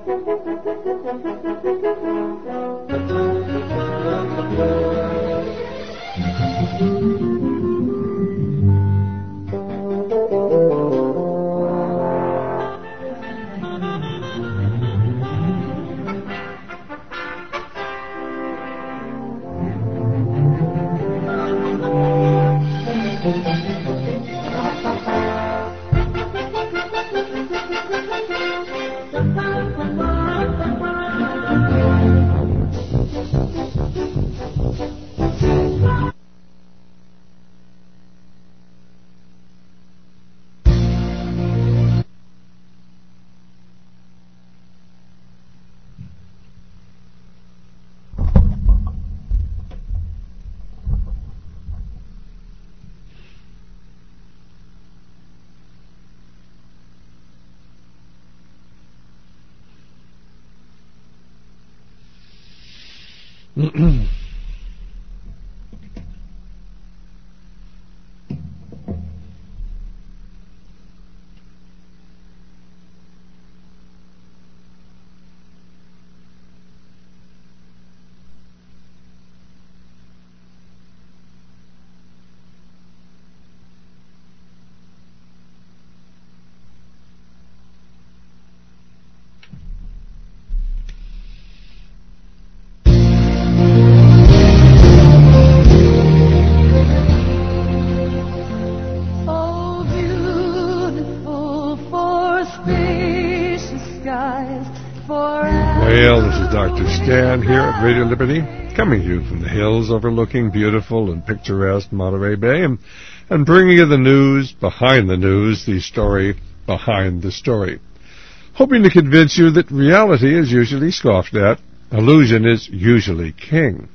Well, this is Dr. Stan here at Radio Liberty, coming to you from the hills overlooking beautiful and picturesque Monterey Bay, and bringing you the news behind the news, the story behind the story. Hoping to convince you that reality is usually scoffed at, illusion is usually king.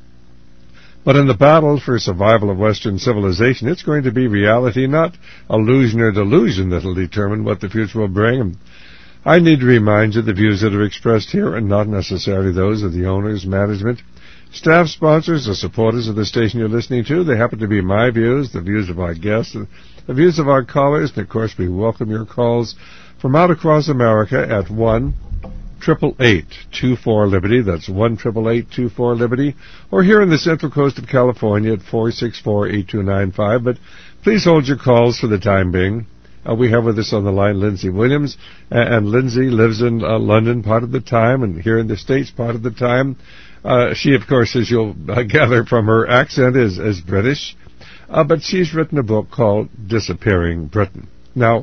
But in the battle for survival of Western civilization, it's going to be reality, not illusion or delusion, that will determine what the future will bring. I need to remind you the views that are expressed here are not necessarily those of the owners, management, staff, sponsors, or supporters of the station you're listening to. They happen to be my views, the views of our guests, and the views of our callers. And, of course, we welcome your calls from out across America at 1-888-24-LIBERTY. That's 1-888-24-LIBERTY. Or here in the Central Coast of California at 464-8295. But please hold your calls for the time being. We have with us on the line Lindsay Williams, and Lindsay lives in London part of the time and here in the States part of the time. She, of course, as you'll gather from her accent, is British, but she's written a book called Disappearing Britain. Now,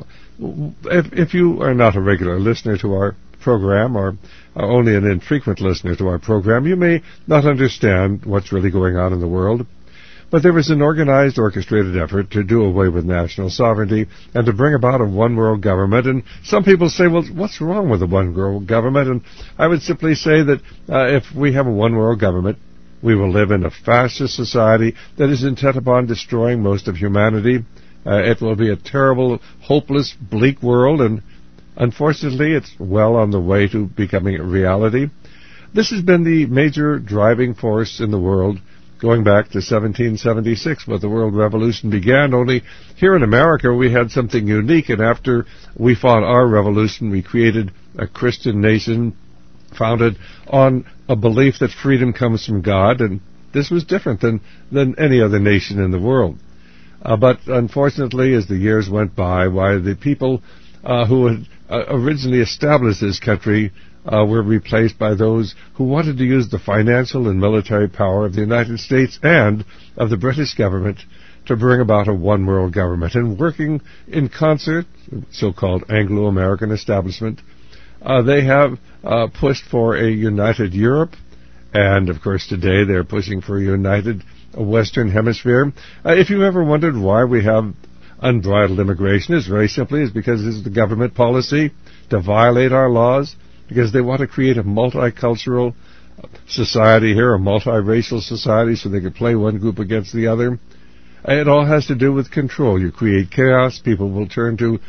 if you are not a regular listener to our program or only an infrequent listener to our program, you may not understand what's really going on in the world. But there was an organized, orchestrated effort to do away with national sovereignty and to bring about a one-world government. And some people say, well, what's wrong with a one-world government? And I would simply say that if we have a one-world government, we will live in a fascist society that is intent upon destroying most of humanity. It will be a terrible, hopeless, bleak world, and unfortunately, it's well on the way to becoming a reality. This has been the major driving force in the world going back to 1776, when the World Revolution began. Only here in America, we had something unique, and after we fought our revolution, we created a Christian nation founded on a belief that freedom comes from God, and this was different than any other nation in the world. But unfortunately, as the years went by, the people who had originally established this country were replaced by those who wanted to use the financial and military power of the United States and of the British government to bring about a one-world government. And working in concert, so-called Anglo-American establishment, they have pushed for a united Europe, and, of course, today they're pushing for a united Western Hemisphere. If you ever wondered why we have unbridled immigration, it's very simply because it's the government policy to violate our laws, because they want to create a multicultural society here, a multiracial society, so they can play one group against the other. It all has to do with control. You create chaos, people will turn to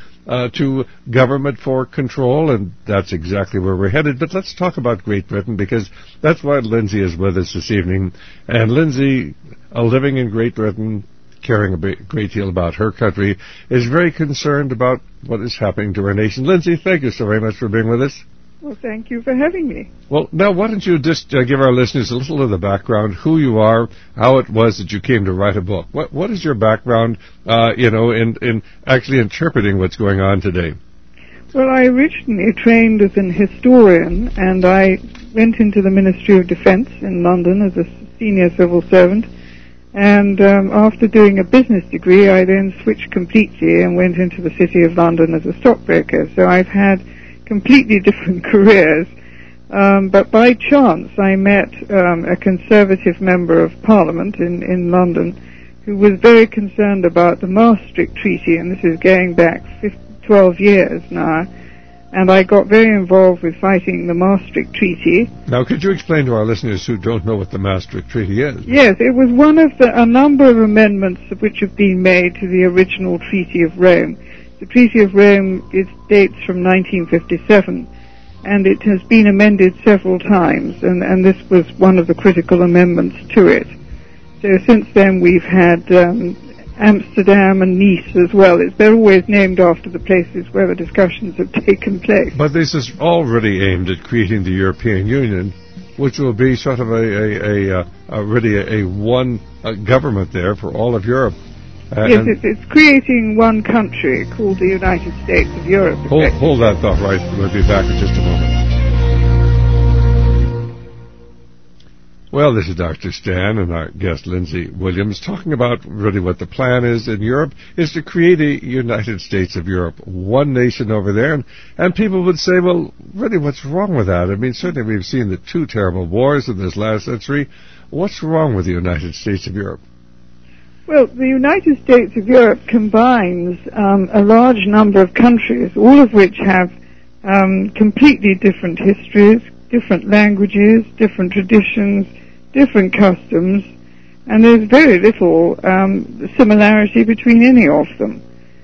government for control, and that's exactly where we're headed. But let's talk about Great Britain, because that's why Lindsay is with us this evening. And Lindsay, living in Great Britain, caring a great deal about her country, is very concerned about what is happening to our nation. Lindsay, thank you so very much for being with us. Well, thank you for having me. Well, now, why don't you just give our listeners a little of the background, who you are, how it was that you came to write a book. What is your background, in actually interpreting what's going on today? Well, I originally trained as an historian, and I went into the Ministry of Defence in London as a senior civil servant. And after doing a business degree, I then switched completely and went into the City of London as a stockbroker. So I've had completely different careers. But by chance, I met a Conservative member of Parliament in London who was very concerned about the Maastricht Treaty, and this is going back 12 years now. And I got very involved with fighting the Maastricht Treaty. Now, could you explain to our listeners who don't know what the Maastricht Treaty is? Yes, it was one of a number of amendments which have been made to the original Treaty of Rome. The Treaty of Rome dates from 1957, and it has been amended several times, and this was one of the critical amendments to it. So since then we've had Amsterdam and Nice as well. They're always named after the places where the discussions have taken place. But this is already aimed at creating the European Union, which will be sort of really a one government there for all of Europe. Yes, it's creating one country called the United States of Europe. Hold that thought right. We'll be back in just a moment. Well, this is Dr. Stan and our guest Lindsay Williams talking about really what the plan is in Europe is to create a United States of Europe, one nation over there. And people would say, well, really, what's wrong with that? I mean, certainly we've seen the two terrible wars of this last century. What's wrong with the United States of Europe? Well, the United States of Europe combines a large number of countries, all of which have completely different histories, different languages, different traditions, different customs, and there's very little similarity between any of them.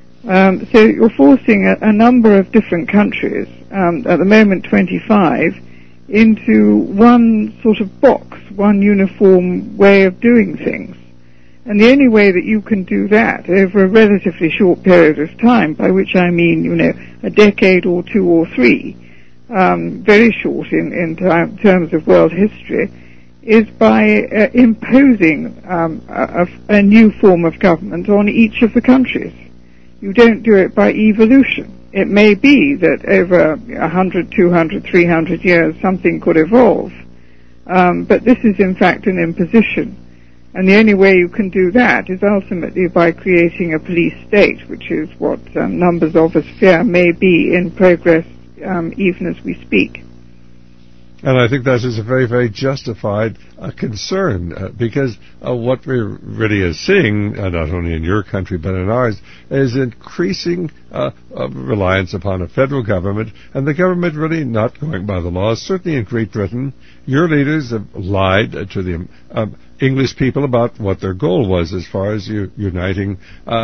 So you're forcing a number of different countries, at the moment 25, into one sort of box, one uniform way of doing things. And the only way that you can do that over a relatively short period of time, by which I mean, a decade or two or three, very short in terms of world history, is by imposing a new form of government on each of the countries. You don't do it by evolution. It may be that over 100, 200, 300 years something could evolve, but this is in fact an imposition. And the only way you can do that is ultimately by creating a police state, which is what numbers of us fear may be in progress even as we speak. And I think that is a very, very justified concern, because what we're really seeing, not only in your country but in ours, is increasing reliance upon a federal government, and the government really not going by the laws. Certainly in Great Britain, your leaders have lied to the English people about what their goal was as far as uniting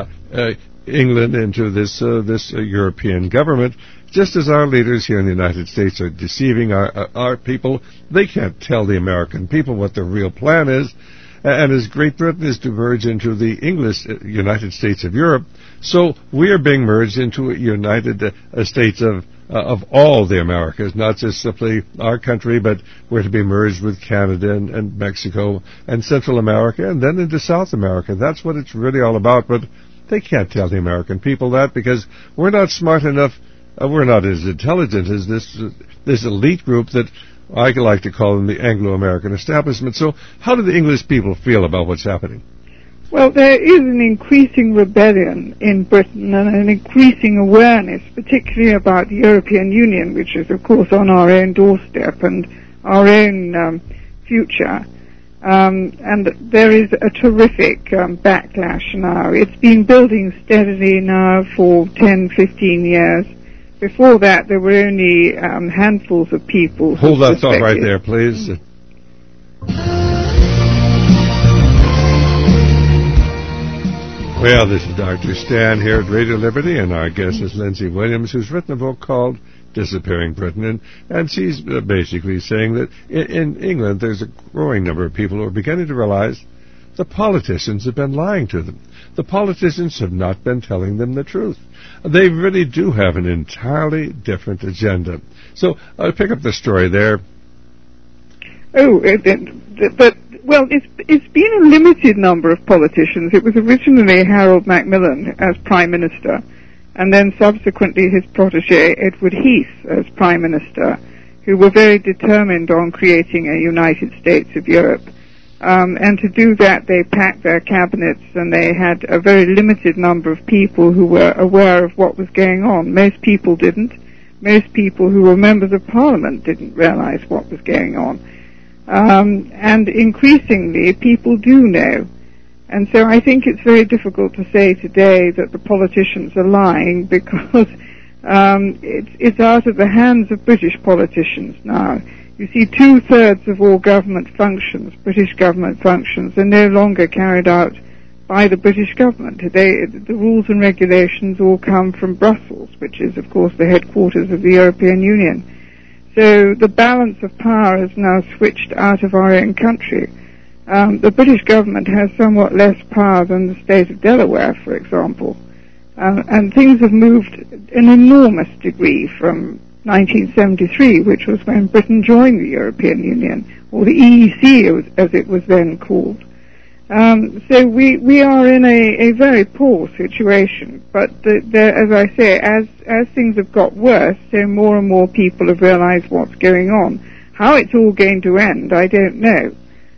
England into this European government. Just as our leaders here in the United States are deceiving our people, they can't tell the American people what their real plan is. And as Great Britain is to merge into the English United States of Europe, so we are being merged into a United States of all the Americas, not just simply our country, but we're to be merged with Canada and Mexico and Central America and then into South America. That's what it's really all about. But they can't tell the American people that because we're not smart enough. We're not as intelligent as this elite group that I like to call them the Anglo-American establishment. So how do the English people feel about what's happening? Well, there is an increasing rebellion in Britain and an increasing awareness, particularly about the European Union, which is, of course, on our own doorstep and our own future. And there is a terrific backlash now. It's been building steadily now for 10, 15 years. Before that, there were only handfuls of people. Hold that thought right there, please. Well, this is Dr. Stan here at Radio Liberty, and our guest is Lindsay Williams, who's written a book called Disappearing Britain, and she's basically saying that in England there's a growing number of people who are beginning to realize the politicians have been lying to them. The politicians have not been telling them the truth. They really do have an entirely different agenda. So I'll pick up the story there. It's been a limited number of politicians. It was originally Harold Macmillan as Prime Minister, and then subsequently his protege Edward Heath as Prime Minister, who were very determined on creating a United States of Europe. And to do that, they packed their cabinets, and they had a very limited number of people who were aware of what was going on. Most people didn't. Most people who were members of Parliament didn't realize what was going on. And increasingly, people do know. And so I think it's very difficult to say today that the politicians are lying, because it's out of the hands of British politicians now. You see, 2/3 of all government functions, British government functions, are no longer carried out by the British government. The rules and regulations all come from Brussels, which is, of course, the headquarters of the European Union. So the balance of power is now switched out of our own country. The British government has somewhat less power than the state of Delaware, for example. And things have moved an enormous degree from 1973, which was when Britain joined the European Union, or the EEC as it was then called. So we are in a very poor situation, but as I say, as things have got worse, so more and more people have realized what's going on. How it's all going to end, I don't know.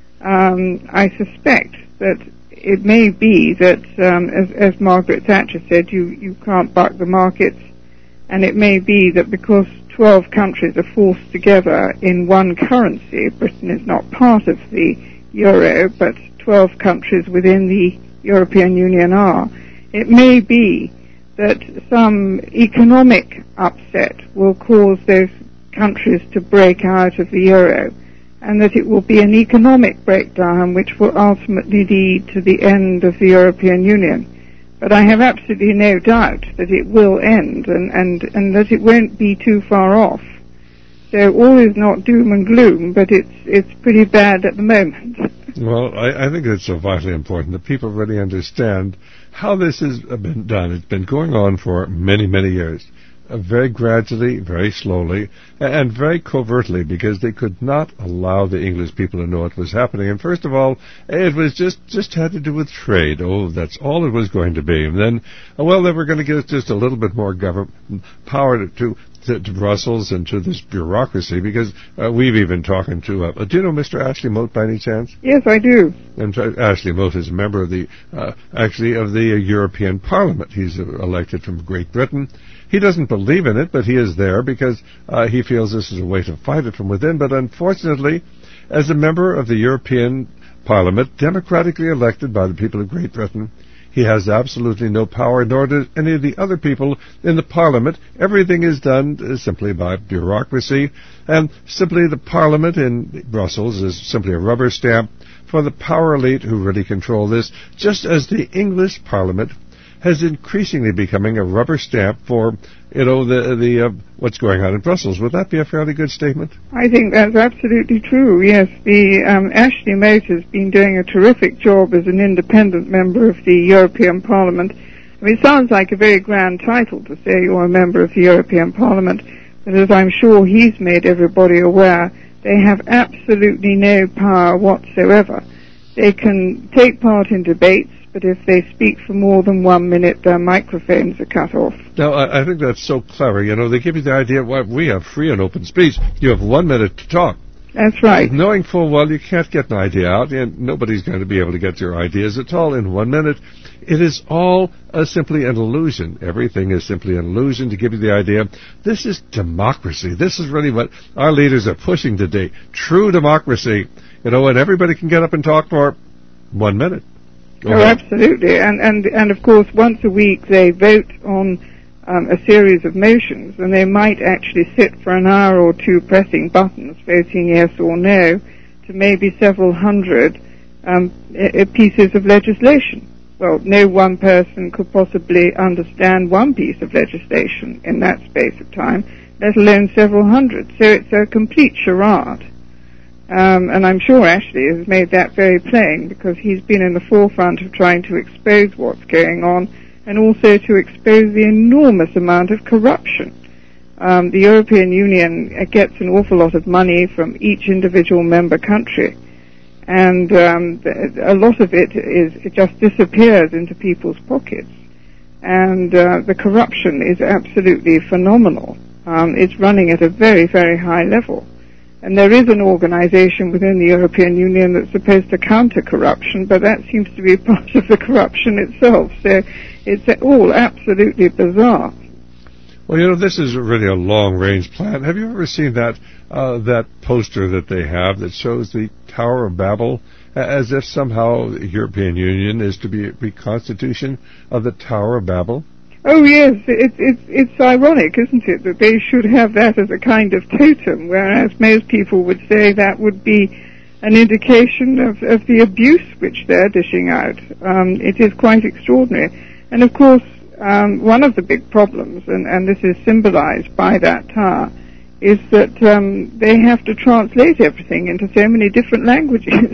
I suspect that it may be that, as Margaret Thatcher said, you can't buck the markets, and it may be that because 12 countries are forced together in one currency, Britain is not part of the euro, but 12 countries within the European Union are, it may be that some economic upset will cause those countries to break out of the euro, and that it will be an economic breakdown which will ultimately lead to the end of the European Union. But I have absolutely no doubt that it will end, and that it won't be too far off. So all is not doom and gloom, but it's pretty bad at the moment. Well, I think it's so vitally important that people really understand how this has been done. It's been going on for many, many years. Very gradually, very slowly, and very covertly, because they could not allow the English people to know what was happening. And first of all, it was just had to do with trade. Oh, that's all it was going to be. And then, they were going to give just a little bit more government power to Brussels and to this bureaucracy, because we've even talking to, do you know Mr. Ashley Mote by any chance? Yes, I do. And Ashley Mote is a member of the European Parliament. He's elected from Great Britain. He doesn't believe in it, but he is there because he feels this is a way to fight it from within. But unfortunately, as a member of the European Parliament, democratically elected by the people of Great Britain, he has absolutely no power, nor do any of the other people in the Parliament. Everything is done simply by bureaucracy, and simply the Parliament in Brussels is simply a rubber stamp for the power elite who really control this, just as the English Parliament has increasingly becoming a rubber stamp for, the what's going on in Brussels. Would that be a fairly good statement? I think that's absolutely true, yes. The Ashley Mote has been doing a terrific job as an independent member of the European Parliament. I mean, it sounds like a very grand title to say you're a member of the European Parliament, but as I'm sure he's made everybody aware, they have absolutely no power whatsoever. They can take part in debates, but if they speak for more than 1 minute, their microphones are cut off. Now, I think that's so clever. They give you the idea, we have free and open speech. You have 1 minute to talk. That's right. Knowing full well you can't get an idea out, and nobody's going to be able to get your ideas at all in 1 minute. It is all simply an illusion. Everything is simply an illusion to give you the idea. This is democracy. This is really what our leaders are pushing today. True democracy. And everybody can get up and talk for 1 minute. Oh, absolutely. And of course, once a week they vote on a series of motions, and they might actually sit for an hour or two pressing buttons, voting yes or no, to maybe several hundred pieces of legislation. Well, no one person could possibly understand one piece of legislation in that space of time, let alone several hundred. So it's a complete charade. And I'm sure Ashley has made that very plain, because he's been in the forefront of trying to expose what's going on, and also to expose the enormous amount of corruption. The European Union gets an awful lot of money from each individual member country, and a lot of it just disappears into people's pockets. And the corruption is absolutely phenomenal. It's running at a very, very high level. And there is an organization within the European Union that's supposed to counter corruption, but that seems to be part of the corruption itself. So it's all absolutely bizarre. Well, this is really a long-range plan. Have you ever seen that poster that they have that shows the Tower of Babel, as if somehow the European Union is to be a reconstitution of the Tower of Babel? Oh yes, it's ironic, isn't it, that they should have that as a kind of totem, whereas most people would say that would be an indication of the abuse which they're dishing out. It is quite extraordinary. And of course, one of the big problems, and this is symbolized by that tower, is that they have to translate everything into so many different languages.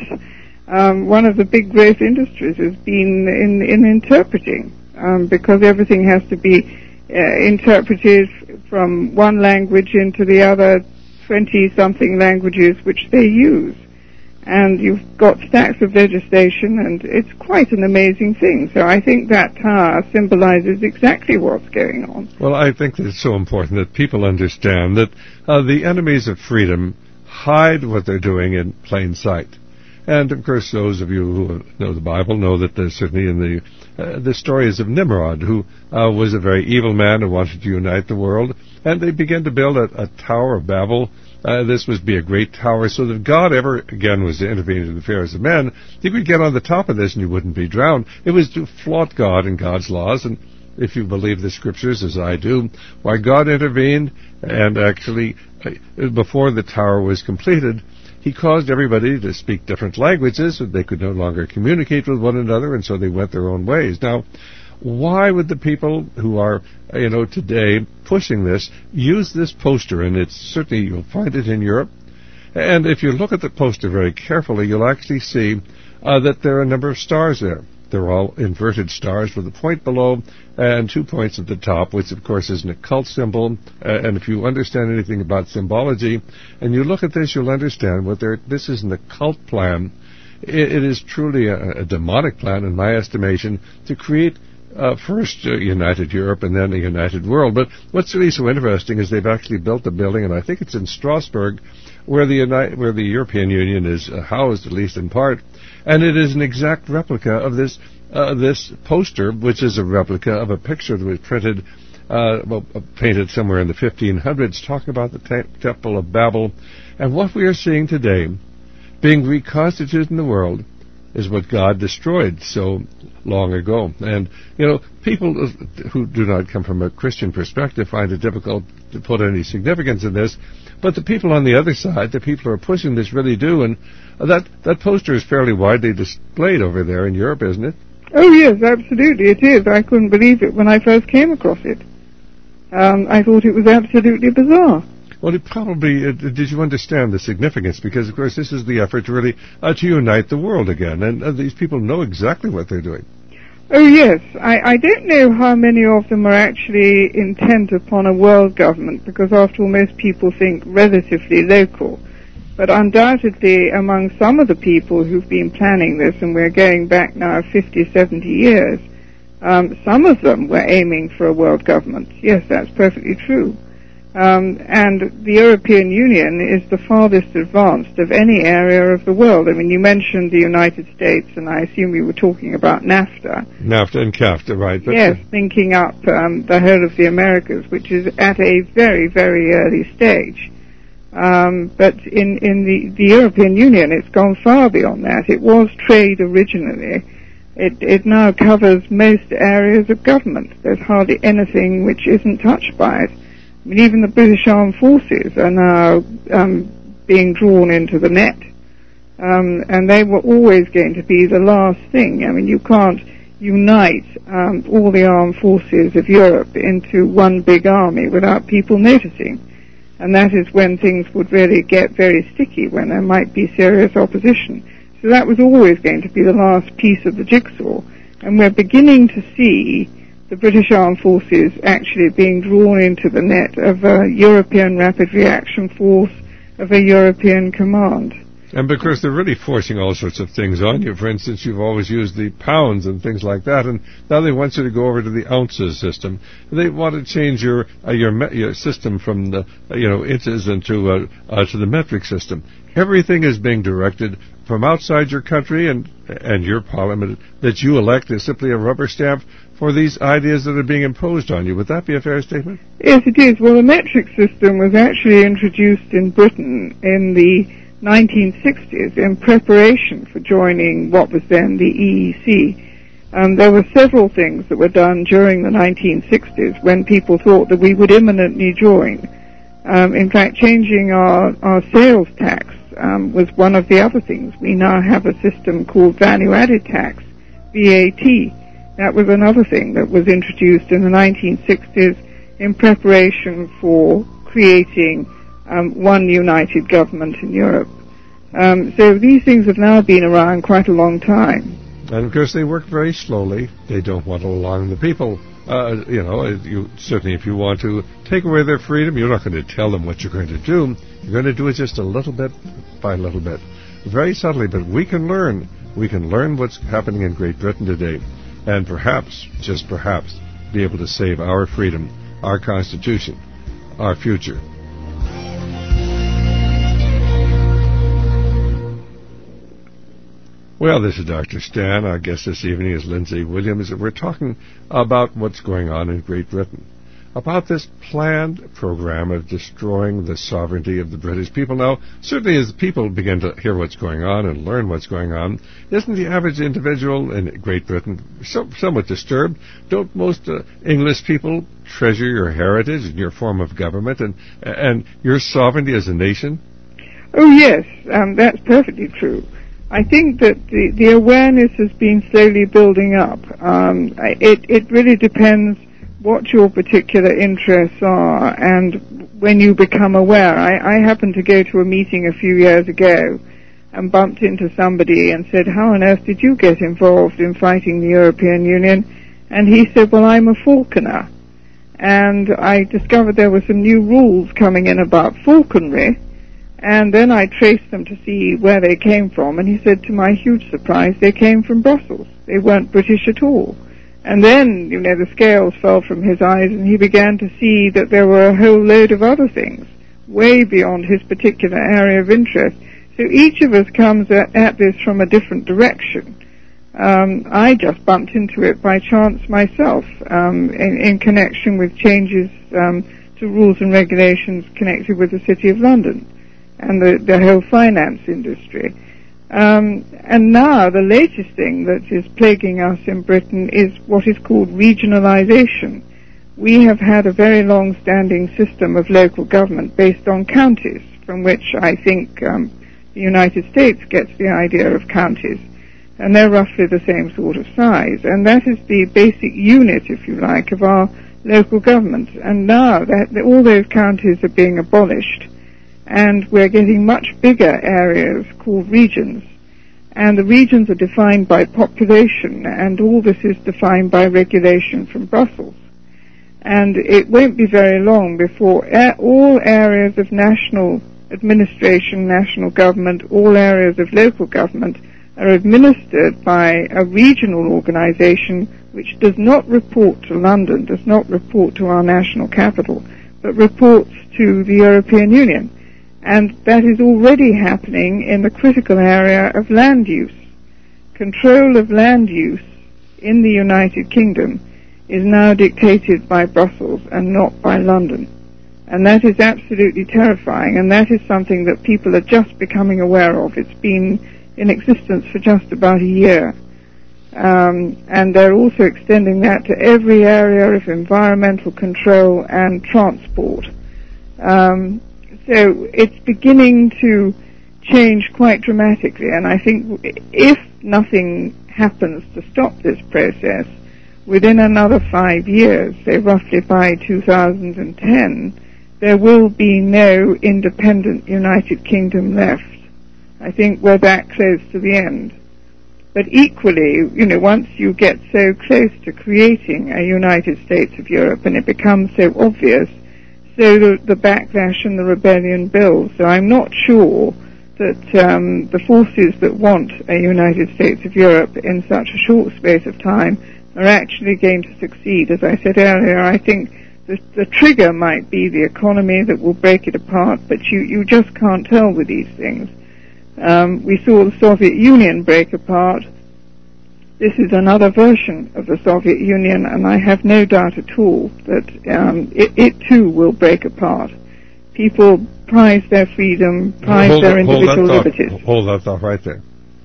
One of the big growth industries has been in interpreting, because everything has to be interpreted from one language into the other 20-something languages which they use. And you've got stacks of legislation, and it's quite an amazing thing. So I think that tower symbolizes exactly what's going on. Well, I think that it's so important that people understand that the enemies of freedom hide what they're doing in plain sight. And, of course, those of you who know the Bible know that there's certainly in the stories of Nimrod, who was a very evil man who wanted to unite the world. And they began to build a Tower of Babel. This would be a great tower, so that if God ever again was to intervene in the affairs of men, you could get on the top of this and you wouldn't be drowned. It was to flout God and God's laws, and if you believe the Scriptures, as I do, why God intervened, and actually, before the tower was completed, He caused everybody to speak different languages, so they could no longer communicate with one another, and so they went their own ways. Now, why would the people who are, today pushing this use this poster? And it's certainly, you'll find it in Europe. And if you look at the poster very carefully, you'll actually see that there are a number of stars there. They're all inverted stars with a point below and 2 points at the top, which of course is an occult symbol. And if you understand anything about symbology, and you look at this, you'll understand this is an occult plan. It is truly a demonic plan, in my estimation, to create first united Europe and then a united world. But what's really so interesting is they've actually built a building, and I think it's in Strasbourg, where the European Union is housed, at least in part, and it is an exact replica of this poster, which is a replica of a picture that was printed, painted somewhere in the 1500s, talking about the Temple of Babel. And what we are seeing today, being reconstituted in the world, is what God destroyed so long ago. And, people who do not come from a Christian perspective find it difficult to put any significance in this, but the people on the other side, the people who are pushing this, really do. And that poster is fairly widely displayed over there in Europe, isn't it? Oh, yes, absolutely, it is. I couldn't believe it when I first came across it. I thought it was absolutely bizarre. Well, did you understand the significance? Because, of course, this is the effort to really to unite the world again, and these people know exactly what they're doing. Oh, yes. I don't know how many of them are actually intent upon a world government, because, after all, most people think relatively local. But undoubtedly, among some of the people who've been planning this, and we're going back now 50, 70 years, some of them were aiming for a world government. Yes, that's perfectly true. And the European Union is the farthest advanced of any area of the world. I mean, you mentioned the United States, and I assume you were talking about NAFTA. NAFTA and CAFTA, right. But yes, linking up the whole of the Americas, which is at a very, very early stage. But in the European Union, it's gone far beyond that. It was trade originally. It now covers most areas of government. There's hardly anything which isn't touched by it. I mean, even the British Armed Forces are now being drawn into the net. And they were always going to be the last thing. I mean, you can't unite all the armed forces of Europe into one big army without people noticing. And that is when things would really get very sticky, when there might be serious opposition. So that was always going to be the last piece of the jigsaw. And we're beginning to see the British Armed Forces actually being drawn into the net of a European Rapid Reaction Force, of a European command. And because they're really forcing all sorts of things on you. For instance, you've always used the pounds and things like that, and now they want you to go over to the ounces system. They want to change your system from the inches into to the metric system. Everything is being directed from outside your country, and your parliament that you elect is simply a rubber stamp for these ideas that are being imposed on you. Would that be a fair statement? Yes, it is. Well, the metric system was actually introduced in Britain in the 1960s in preparation for joining what was then the EEC. There were several things that were done during the 1960s when people thought that we would imminently join. In fact, changing our sales tax was one of the other things. We now have a system called value-added tax, VAT. That was another thing that was introduced in the 1960s in preparation for creating one united government in Europe. So these things have now been around quite a long time. And of course they work very slowly. They don't want to alarm the people. Certainly if you want to take away their freedom, you're not going to tell them what you're going to do. You're going to do it just a little bit by little bit. Very subtly, but we can learn. We can learn what's happening in Great Britain today. And perhaps, just perhaps, be able to save our freedom, our Constitution, our future. Well, this is Dr. Stan. Our guest this evening is Lindsay Williams, and we're talking about what's going on in Great Britain, about this planned program of destroying the sovereignty of the British people. Now, certainly as people begin to hear what's going on and learn what's going on, isn't the average individual in Great Britain somewhat disturbed? Don't most English people treasure your heritage and your form of government and your sovereignty as a nation? Oh, yes, that's perfectly true. I think that the awareness has been slowly building up. It really depends what your particular interests are and when you become aware. I happened to go to a meeting a few years ago and bumped into somebody and said, "How on earth did you get involved in fighting the European Union?" And he said, "Well, I'm a falconer." And I discovered there were some new rules coming in about falconry. And then I traced them to see where they came from, and he said, to my huge surprise, they came from Brussels. They weren't British at all. And then, the scales fell from his eyes, and he began to see that there were a whole load of other things, way beyond his particular area of interest. So each of us comes at this from a different direction. I just bumped into it by chance myself, in connection with changes to rules and regulations connected with the City of London and the whole finance industry. And now the latest thing that is plaguing us in Britain is what is called regionalisation. We have had a very long-standing system of local government based on counties, from which I think the United States gets the idea of counties. And they're roughly the same sort of size. And that is the basic unit, if you like, of our local government. And now that all those counties are being abolished, and we're getting much bigger areas called regions. And the regions are defined by population, and all this is defined by regulation from Brussels. And it won't be very long before all areas of national administration, national government, all areas of local government are administered by a regional organization which does not report to London, does not report to our national capital, but reports to the European Union. And that is already happening in the critical area of land use. Control of land use in the United Kingdom is now dictated by Brussels and not by London. And that is absolutely terrifying, and that is something that people are just becoming aware of. It's been in existence for just about a year. And they're also extending that to every area of environmental control and transport. So it's beginning to change quite dramatically, and I think if nothing happens to stop this process, within another 5 years, say roughly by 2010, there will be no independent United Kingdom left. I think we're that close to the end. But equally, once you get so close to creating a United States of Europe and it becomes so obvious, so the backlash and the rebellion builds. So I'm not sure that the forces that want a United States of Europe in such a short space of time are actually going to succeed. As I said earlier, I think the trigger might be the economy that will break it apart, but you just can't tell with these things. We saw the Soviet Union break apart. This is another version of the Soviet Union, and I have no doubt at all that it too will break apart. People prize their freedom, prize their individual liberties. Hold that thought right there.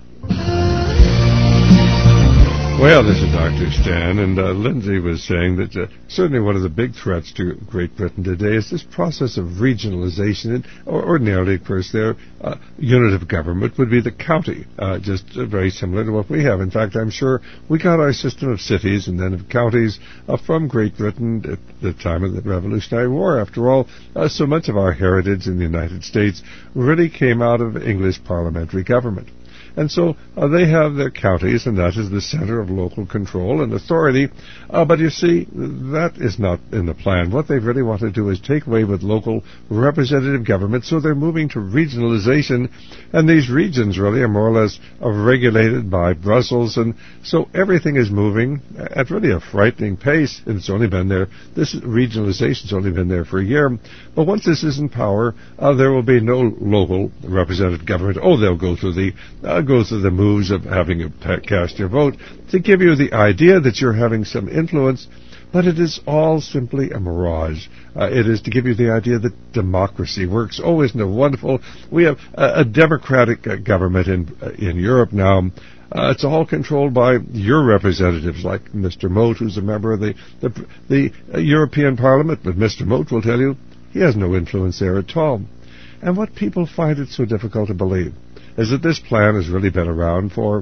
Well, this is Dr. Stan, and Lindsay was saying that certainly one of the big threats to Great Britain today is this process of regionalization. And ordinarily, of course, their unit of government would be the county, just very similar to what we have. In fact, I'm sure we got our system of cities and then of counties from Great Britain at the time of the Revolutionary War. After all, so much of our heritage in the United States really came out of English parliamentary government. And so they have their counties, and that is the center of local control and authority. But you see, that is not in the plan. What they really want to do is take away with local representative government, so they're moving to regionalization. And these regions really are more or less regulated by Brussels. And so everything is moving at really a frightening pace. And it's only been there, this regionalization's only been there for a year. But once this is in power, there will be no local representative government. They'll go through the moves of having you cast your vote to give you the idea that you're having some influence, but it is all simply a mirage. It is to give you the idea that democracy works. Isn't it wonderful? We have a democratic government in Europe now. It's all controlled by your representatives, like Mr. Mote, who's a member of the European Parliament. But Mr. Mote will tell you he has no influence there at all. And what people find it so difficult to believe is that this plan has really been around for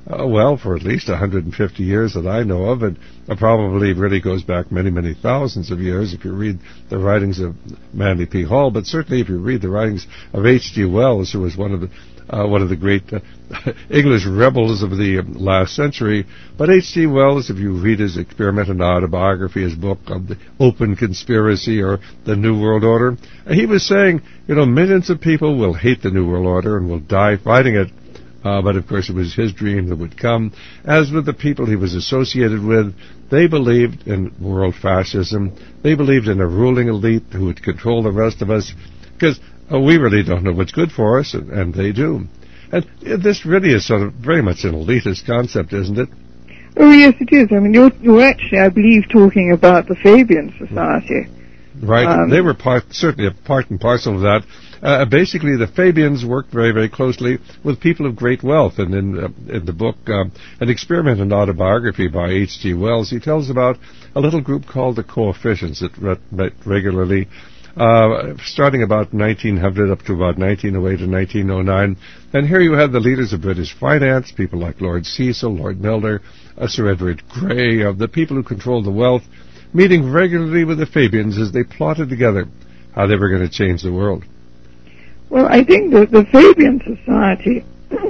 at least 150 years that I know of, and probably really goes back many, many thousands of years if you read the writings of Manly P. Hall, but certainly if you read the writings of H.G. Wells, who was one of the great English rebels of the last century. But H.G. Wells, if you read his experimental autobiography, his book on the Open Conspiracy or the New World Order, he was saying, millions of people will hate the New World Order and will die fighting it. But of course it was his dream that would come. As with the people he was associated with, they believed in world fascism. They believed in a ruling elite who would control the rest of us, because we really don't know what's good for us, and they do. And this really is sort of very much an elitist concept, isn't it? Oh, yes, it is. I mean, you're actually, I believe, talking about the Fabian Society. Right. They were certainly a part and parcel of that. Basically, the Fabians worked very, very closely with people of great wealth. And in the book, An Experiment in Autobiography by H.G. Wells, he tells about a little group called the Coefficients that met regularly, starting about 1900 up to about 1908 and 1909. And here you had the leaders of British finance, people like Lord Cecil, Lord Milner, Sir Edward Grey, the people who controlled the wealth, meeting regularly with the Fabians as they plotted together how they were going to change the world. Well, I think that the Fabian Society,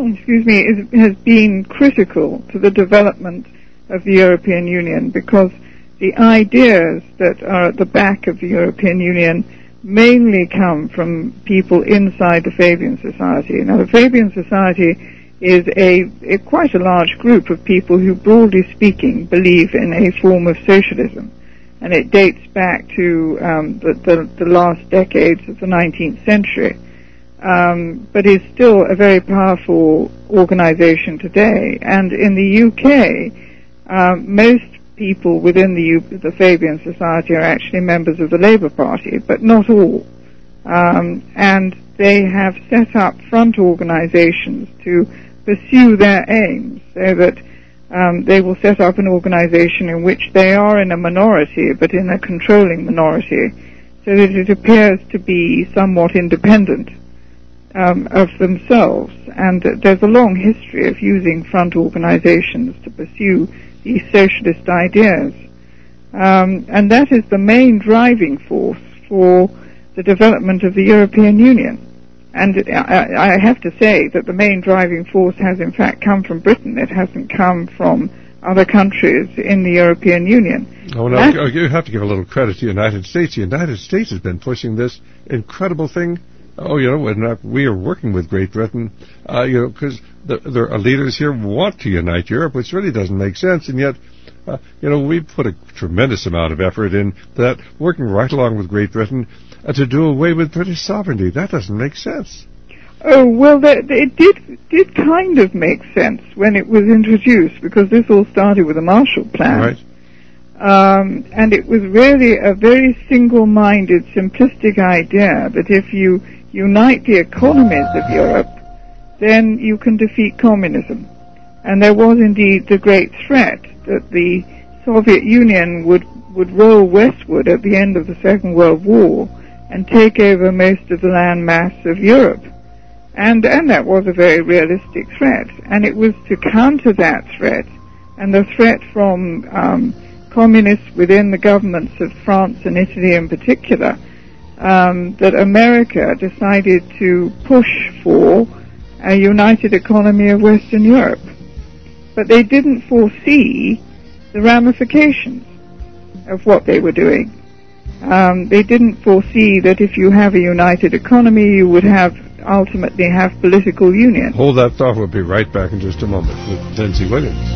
has been critical to the development of the European Union, because the ideas that are at the back of the European Union mainly come from people inside the Fabian Society. Now, the Fabian Society is quite a large group of people who, broadly speaking, believe in a form of socialism. And it dates back to the last decades of the 19th century. But is still a very powerful organization today. And in the UK, most people within the Fabian Society are actually members of the Labour Party, but not all. And they have set up front organizations to pursue their aims, so that they will set up an organization in which they are in a minority, but in a controlling minority, so that it appears to be somewhat independent of themselves. And there's a long history of using front organizations to pursue these socialist ideas. And that is the main driving force for the development of the European Union. And I have to say that the main driving force has in fact come from Britain. It hasn't come from other countries in the European Union. Oh, no, you have to give a little credit to the United States. The United States has been pushing this incredible thing. Oh, when we are working with Great Britain, because there are leaders here who want to unite Europe, which really doesn't make sense, and yet, we put a tremendous amount of effort in that, working right along with Great Britain to do away with British sovereignty. That doesn't make sense. Oh, well, it did kind of make sense when it was introduced, because this all started with the Marshall Plan. Right. And it was really a very single-minded, simplistic idea that if you unite the economies of Europe, then you can defeat communism. And there was indeed the great threat that the Soviet Union would roll westward at the end of the Second World War and take over most of the land mass of Europe. And that was a very realistic threat. And it was to counter that threat, and the threat from communists within the governments of France and Italy in particular, that America decided to push for a united economy of Western Europe. But they didn't foresee the ramifications of what they were doing. They didn't foresee that if you have a united economy, you would ultimately have political union. Hold that thought. We'll be right back in just a moment with Lindsay Williams.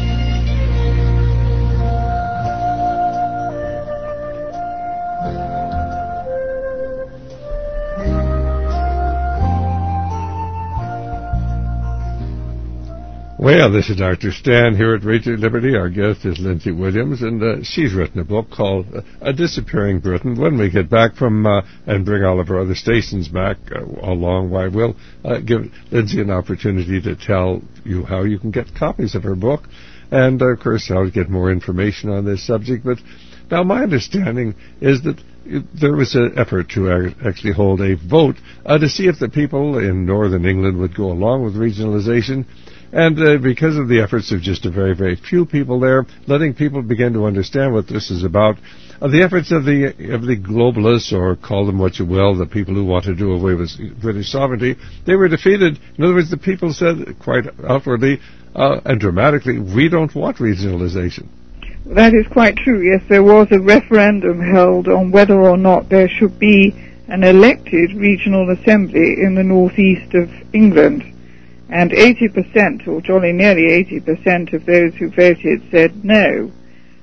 Well, this is Dr. Stan here at Radio Liberty. Our guest is Lindsay Williams, and she's written a book called A Disappearing Britain. When we get back from and bring all of our other stations back along, we'll give Lindsay an opportunity to tell you how you can get copies of her book, and, of course, I'll get more information on this subject. But now my understanding is that there was an effort to actually hold a vote to see if the people in northern England would go along with regionalization. And because of the efforts of just a very, very few people there, letting people begin to understand what this is about, the efforts of the globalists, or call them what you will, the people who want to do away with British sovereignty, they were defeated. In other words, the people said quite outwardly and dramatically, we don't want regionalization. That is quite true. Yes, there was a referendum held on whether or not there should be an elected regional assembly in the northeast of England. And 80%, or jolly nearly 80% of those who voted said no.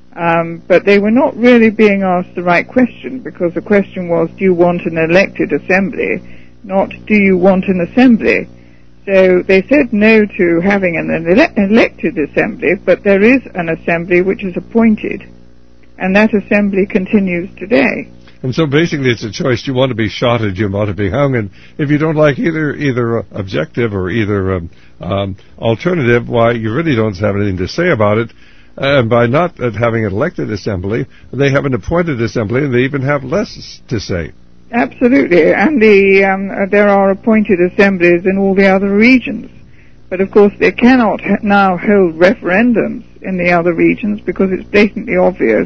But they were not really being asked the right question, because the question was, do you want an elected assembly, not do you want an assembly? So they said no to having an elected assembly, but there is an assembly which is appointed, and that assembly continues today. And so basically it's a choice. Do you want to be shot or do you want to be hung? And if you don't like either objective or either alternative, why, you really don't have anything to say about it. And by not having an elected assembly, they have an appointed assembly, and they even have less to say. Absolutely. And there are appointed assemblies in all the other regions. But of course they cannot now hold referendums in the other regions, because it's blatantly obvious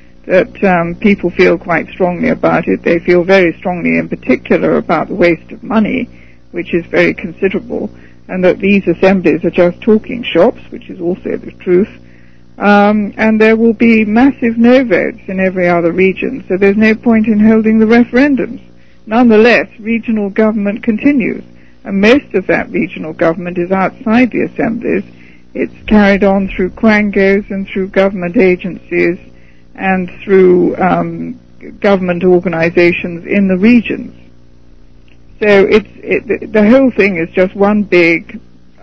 that people feel quite strongly about it. They feel very strongly in particular about the waste of money, which is very considerable, and that these assemblies are just talking shops, which is also the truth. And there will be massive no votes in every other region, so there's no point in holding the referendums. Nonetheless, regional government continues, and most of that regional government is outside the assemblies. It's carried on through quangos and through government agencies and through government organizations in the regions. So the whole thing is just one big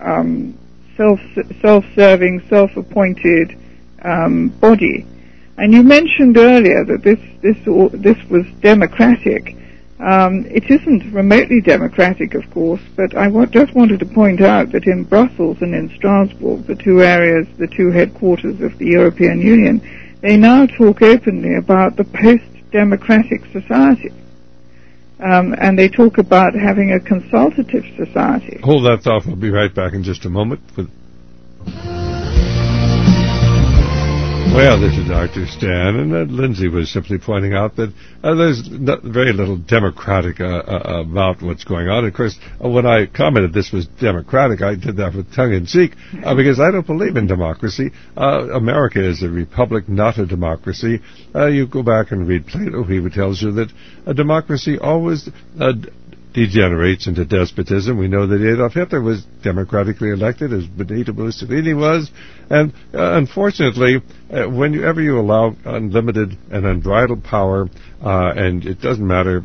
self-serving, self-appointed body. And you mentioned earlier that this was democratic. It isn't remotely democratic, of course, but I just wanted to point out that in Brussels and in Strasbourg, the two headquarters of the European Union, they now talk openly about the post-democratic society. And they talk about having a consultative society. Hold that thought. We'll be right back in just a moment. Well, this is Dr. Stan, and Lindsay was simply pointing out that there's very little democratic about what's going on. Of course, when I commented this was democratic, I did that with tongue-in-cheek, because I don't believe in democracy. America is a republic, not a democracy. You go back and read Plato, he tells you that a democracy always degenerates into despotism. We know that Adolf Hitler was democratically elected, as Benito Mussolini was, and unfortunately, whenever you allow unlimited and unbridled power, and it doesn't matter,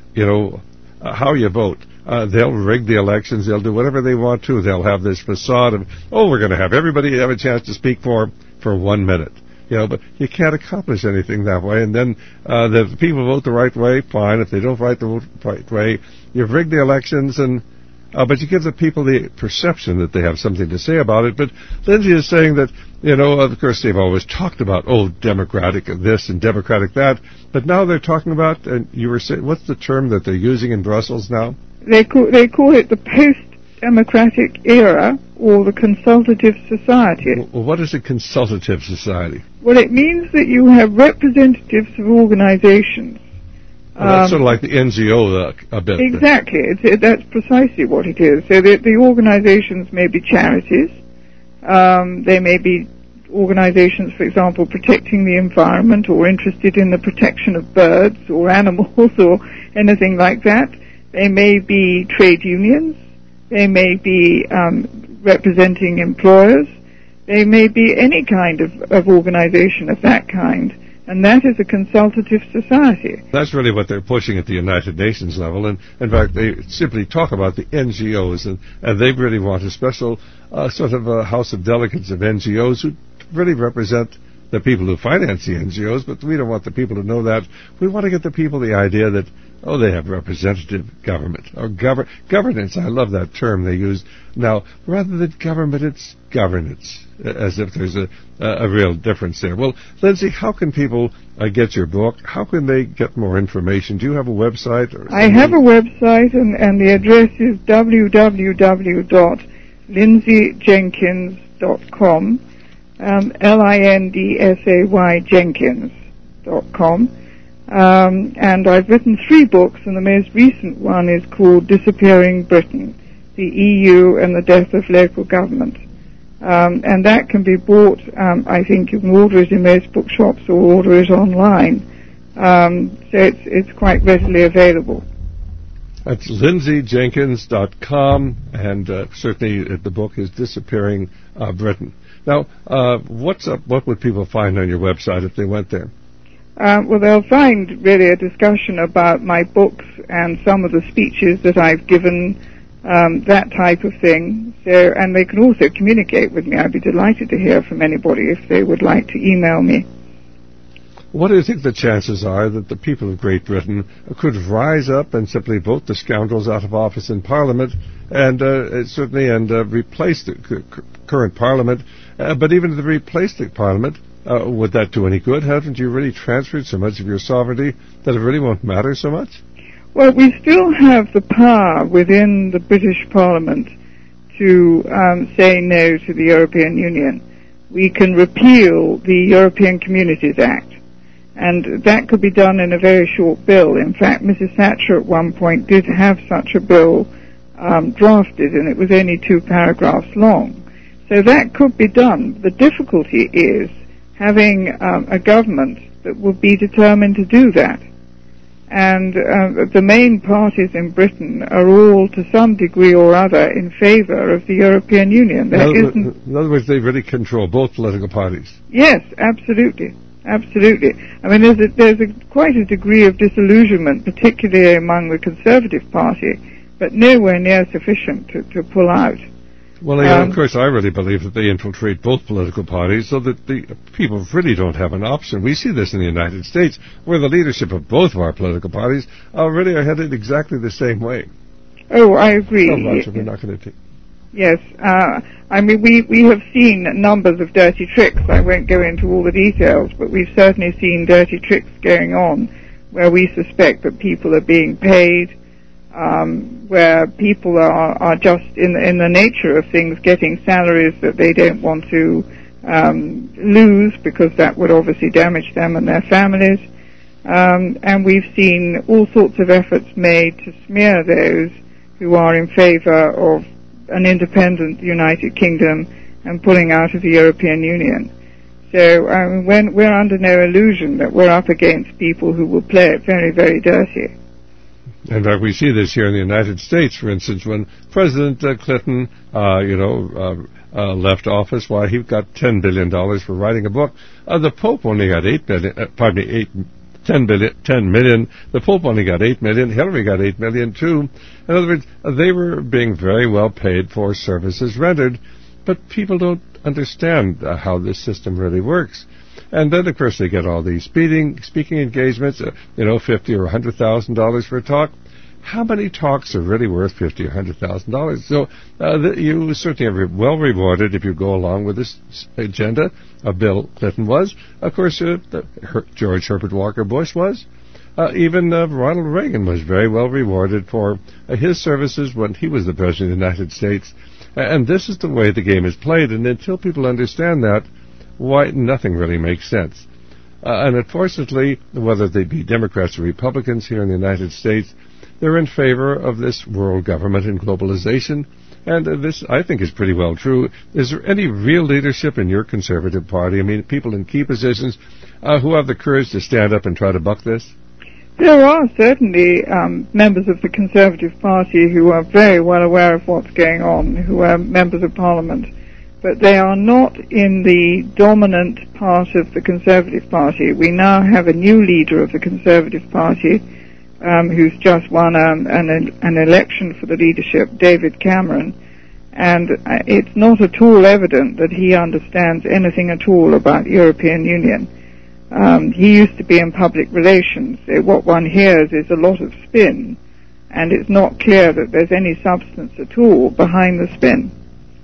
how you vote. They'll rig the elections. They'll do whatever they want to. They'll have this facade of, we're going to have everybody have a chance to speak for 1 minute. But you can't accomplish anything that way. And then the people vote the right way, fine. If they don't vote the right way, you've rigged the elections, but you give the people the perception that they have something to say about it. But Lindsay is saying that, of course they've always talked about, democratic this and democratic that, but now they're talking about, and you were saying, what's the term that they're using in Brussels now? They call it the post-democratic era, or the consultative society. Well, what is a consultative society? Well, it means that you have representatives of organizations. Well, that's sort of like the NGO a bit. Exactly. That's precisely what it is. So the organizations may be charities. They may be organizations, for example, protecting the environment or interested in the protection of birds or animals or anything like that. They may be trade unions. They may be representing employers. They may be any kind of organization of that kind. And that is a consultative society. That's really what they're pushing at the United Nations level. And in fact, they simply talk about the NGOs, and they really want a special sort of a House of Delegates of NGOs who really represent the people who finance the NGOs, but we don't want the people to know that. We want to get the people the idea that, they have representative government, or governance. I love that term they use. Now, rather than government, it's governance, as if there's a real difference there. Well, Lindsay, how can people get your book? How can they get more information? Do you have a website? I have a website, and the address is www.lindsayjenkins.com, LINDSAY Jenkins.com. And I've written 3 books, and the most recent one is called Disappearing Britain, the EU and the Death of Local Government. And that can be bought, I think you can order it in most bookshops or order it online. So it's quite readily available. That's lindsayjenkins.com, and certainly the book is Disappearing Britain. Now, what would people find on your website if they went there? Well, they'll find really a discussion about my books and some of the speeches that I've given, that type of thing. So, and they can also communicate with me. I'd be delighted to hear from anybody if they would like to email me. What do you think the chances are that the people of Great Britain could rise up and simply vote the scoundrels out of office in Parliament and replace the current Parliament? But even if they replace the Parliament, would that do any good? Haven't you really transferred so much of your sovereignty that it really won't matter so much? Well, we still have the power within the British Parliament to say no to the European Union. We can repeal the European Communities Act. And that could be done in a very short bill. In fact, Mrs. Thatcher at one point did have such a bill drafted, and it was only 2 paragraphs long. So that could be done. The difficulty is having a government that will be determined to do that. And the main parties in Britain are all, to some degree or other, in favor of the European Union. In other words, they really control both political parties. Yes, absolutely. Absolutely. I mean, there's quite a degree of disillusionment, particularly among the Conservative Party, but nowhere near sufficient to pull out. Well, of course, I really believe that they infiltrate both political parties so that the people really don't have an option. We see this in the United States, where the leadership of both of our political parties really are headed exactly the same way. Oh, I agree. So much we're not going to take. Yes. I mean, we have seen numbers of dirty tricks. I won't go into all the details, but we've certainly seen dirty tricks going on where we suspect that people are being paid, where people are just in the nature of things getting salaries that they don't want to lose, because that would obviously damage them and their families. And we've seen all sorts of efforts made to smear those who are in favour of an independent United Kingdom and pulling out of the European Union. So when we're under no illusion that we're up against people who will play it very, very dirty. In fact, we see this here in the United States, for instance, when President Clinton, left office. Why, he got $10 billion for writing a book. The Pope only got $10 million. The Pope only got $8 million. Hillary got $8 million too. In other words, they were being very well paid for services rendered, but people don't understand how this system really works. And then, of course, they get all these speaking engagements, $50,000 or $100,000 for a talk. How many talks are really worth $50,000 or $100,000? So you certainly are well rewarded if you go along with this agenda. Bill Clinton was. Of course, George Herbert Walker Bush was. Even Ronald Reagan was very well rewarded for his services when he was the President of the United States. And this is the way the game is played. And until people understand that, why, nothing really makes sense. And unfortunately, whether they be Democrats or Republicans here in the United States, they're in favor of this world government and globalization. And this, I think, is pretty well true. Is there any real leadership in your Conservative Party? I mean, people in key positions who have the courage to stand up and try to buck this? There are certainly members of the Conservative Party who are very well aware of what's going on, who are members of Parliament, but they are not in the dominant part of the Conservative Party. We now have a new leader of the Conservative Party who's just won an election for the leadership, David Cameron, and it's not at all evident that he understands anything at all about European Union. He used to be in public relations. So what one hears is a lot of spin, and it's not clear that there's any substance at all behind the spin.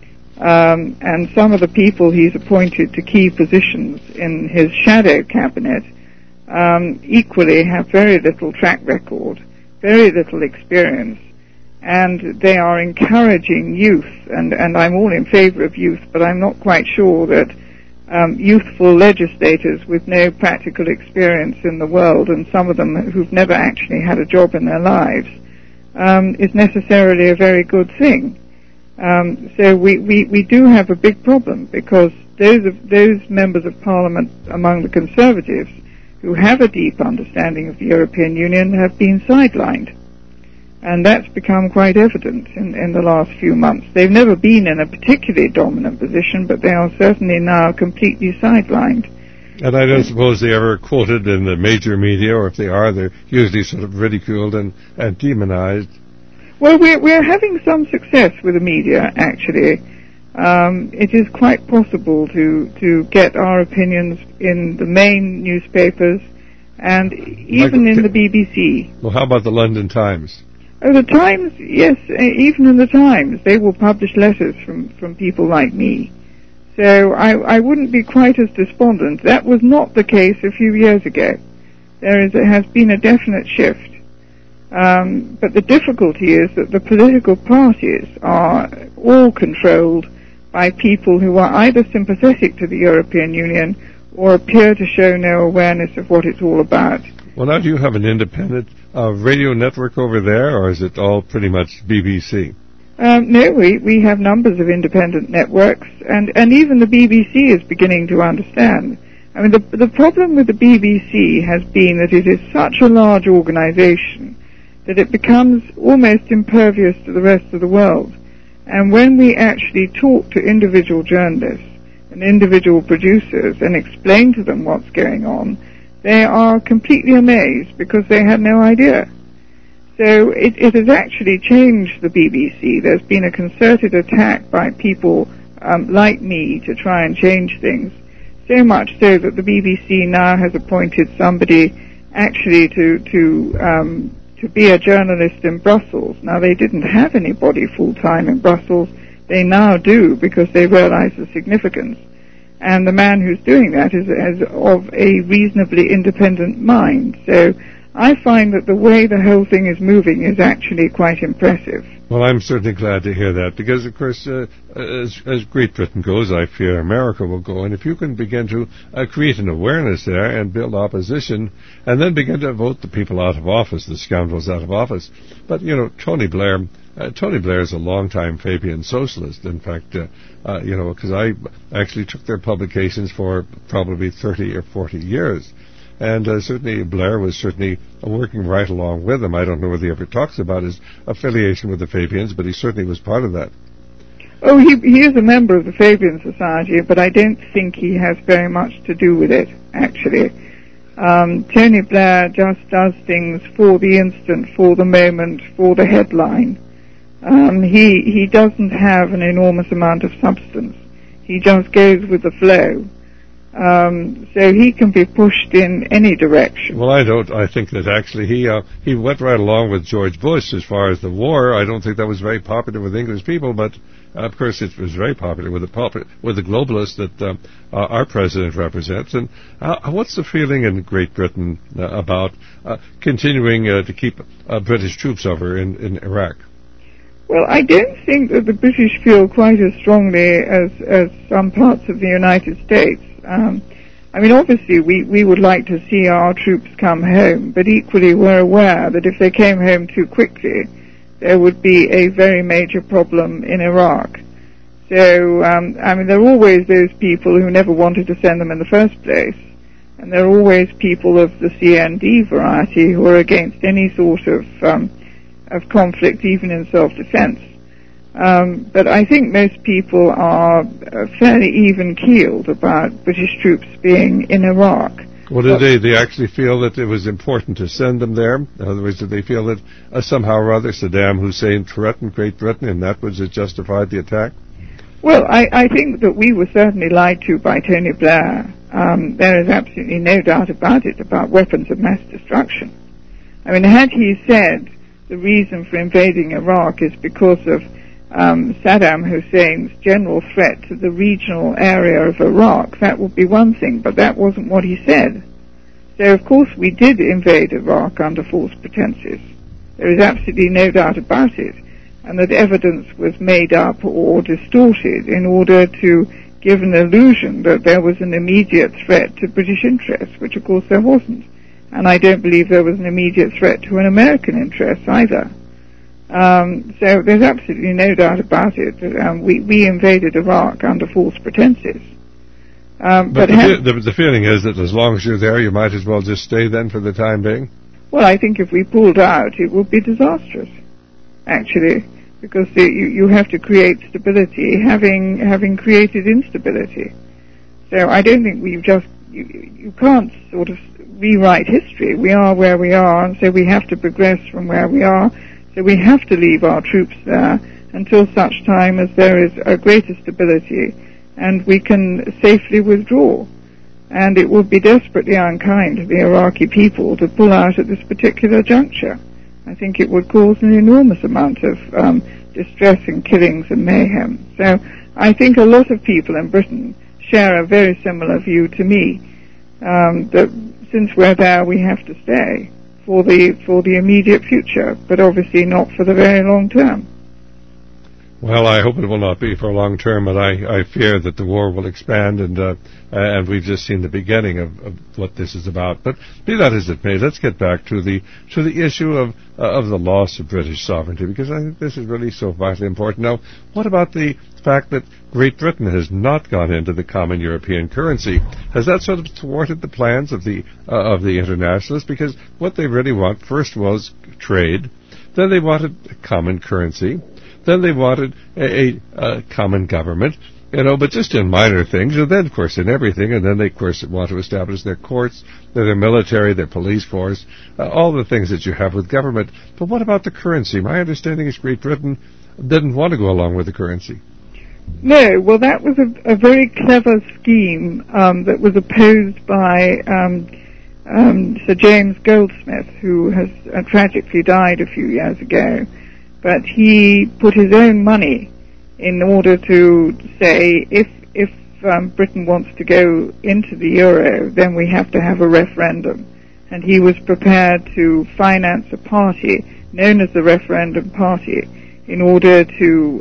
And some of the people he's appointed to key positions in his shadow cabinet equally have very little track record, very little experience, and they are encouraging youth, and I'm all in favor of youth, but I'm not quite sure that youthful legislators with no practical experience in the world, and some of them who've never actually had a job in their lives, is necessarily a very good thing. So we do have a big problem, because those members of Parliament among the Conservatives who have a deep understanding of the European Union have been sidelined. And that's become quite evident in the last few months. They've never been in a particularly dominant position, but they are certainly now completely sidelined. And I don't suppose they ever quoted in the major media, or if they are, they're usually sort of ridiculed and demonized. Well, we're having some success with the media, actually. It is quite possible to get our opinions in the main newspapers and even in the BBC. Well, how about the London Times? Oh, the Times, yes, even in the Times, they will publish letters from people like me. So I wouldn't be quite as despondent. That was not the case a few years ago. There has been a definite shift. But the difficulty is that the political parties are all controlled by people who are either sympathetic to the European Union or appear to show no awareness of what it's all about. Well, now, do you have an independent radio network over there, or is it all pretty much BBC? No, we have numbers of independent networks, and even the BBC is beginning to understand. I mean, the problem with the BBC has been that it is such a large organization that it becomes almost impervious to the rest of the world. And when we actually talk to individual journalists and individual producers and explain to them what's going on, they are completely amazed because they had no idea. So it has actually changed the BBC. There's been a concerted attack by people like me to try and change things, so much so that the BBC now has appointed somebody actually to be a journalist in Brussels. Now, they didn't have anybody full-time in Brussels. They now do, because they realize the significance. And the man who's doing that is of a reasonably independent mind. So I find that the way the whole thing is moving is actually quite impressive. Well, I'm certainly glad to hear that, because, of course, as Great Britain goes, I fear America will go. And if you can begin to create an awareness there and build opposition, and then begin to vote the people out of office, the scoundrels out of office. But, Tony Blair is a long-time Fabian socialist. In fact, because I actually took their publications for probably 30 or 40 years. And certainly Blair was certainly working right along with him. I don't know whether he ever talks about his affiliation with the Fabians, but he certainly was part of that. Oh, he is a member of the Fabian Society, but I don't think he has very much to do with it, actually. Tony Blair just does things for the instant, for the moment, for the headline. He doesn't have an enormous amount of substance. He just goes with the flow. So he can be pushed in any direction. Well, I think that actually he went right along with George Bush as far as the war. I don't think that was very popular with English people, but of course it was very popular with the globalists that our president represents. And what's the feeling in Great Britain about continuing to keep British troops over in Iraq? Well, I don't think that the British feel quite as strongly as some parts of the United States. Obviously we would like to see our troops come home, but equally we're aware that if they came home too quickly, there would be a very major problem in Iraq. So, there are always those people who never wanted to send them in the first place, and there are always people of the CND variety who are against any sort of conflict, even in self-defense. But I think most people are fairly even-keeled about British troops being in Iraq. Well, did they actually feel that it was important to send them there? In other words, did they feel that somehow or other Saddam Hussein threatened Great Britain and that was it justified the attack? Well, I think that we were certainly lied to by Tony Blair. There is absolutely no doubt about it, about weapons of mass destruction. Had he said the reason for invading Iraq is because of Saddam Hussein's general threat to the regional area of Iraq, that would be one thing, but that wasn't what he said. So, of course, we did invade Iraq under false pretenses. There is absolutely no doubt about it, and that evidence was made up or distorted in order to give an illusion that there was an immediate threat to British interests, which, of course, there wasn't. And I don't believe there was an immediate threat to an American interest either. So there's absolutely no doubt about it. We invaded Iraq under false pretenses. But the feeling is that as long as you're there, you might as well just stay then for the time being? Well, I think if we pulled out, it would be disastrous, actually, because you have to create stability, having created instability. So I don't think you can't sort of rewrite history. We are where we are, and so we have to progress from where we are. So we have to leave our troops there until such time as there is a greater stability and we can safely withdraw. And it would be desperately unkind to the Iraqi people to pull out at this particular juncture. I think it would cause an enormous amount of distress and killings and mayhem. So I think a lot of people in Britain share a very similar view to me, that since we're there, we have to stay for the immediate future, but obviously not for the very long term. Well, I hope it will not be for a long term, but I fear that the war will expand, and we've just seen the beginning of what this is about. But be that as it may, let's get back to the issue of the loss of British sovereignty, because I think this is really so vitally important. Now, what about the fact that Great Britain has not gone into the common European currency? Has that sort of thwarted the plans of the internationalists? Because what they really want first was trade, then they wanted a common currency. Then they wanted a common government, but just in minor things, and then, of course, in everything, and then they, of course, want to establish their courts, their military, their police force, all the things that you have with government. But what about the currency? My understanding is Great Britain didn't want to go along with the currency. No, well, that was a very clever scheme that was opposed by Sir James Goldsmith, who has tragically died a few years ago. But he put his own money in order to say, if Britain wants to go into the euro, then we have to have a referendum. and he was prepared to finance a party known as the Referendum Party in order to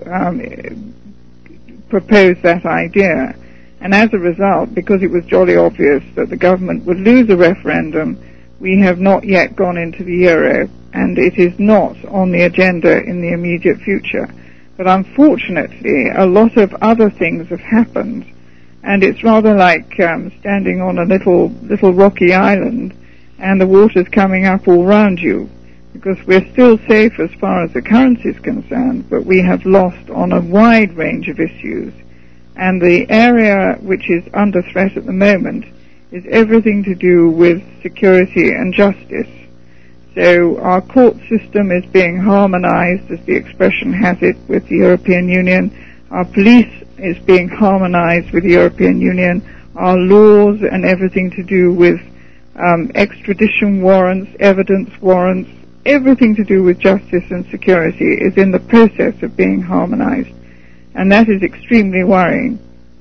propose that idea. And as a result, because it was jolly obvious that the government would lose a referendum, we have not yet gone into the euro, and it is not on the agenda in the immediate future. But unfortunately, a lot of other things have happened, and it's rather like standing on a little rocky island, and the water's coming up all round you, because we're still safe as far as the currency is concerned, but we have lost on a wide range of issues. And the area which is under threat at the moment is everything to do with security and justice. So our court system is being harmonized, as the expression has it, with the European Union. Our police is being harmonized with the European Union. Our laws and everything to do with extradition warrants, evidence warrants, everything to do with justice and security is in the process of being harmonized. And that is extremely worrying.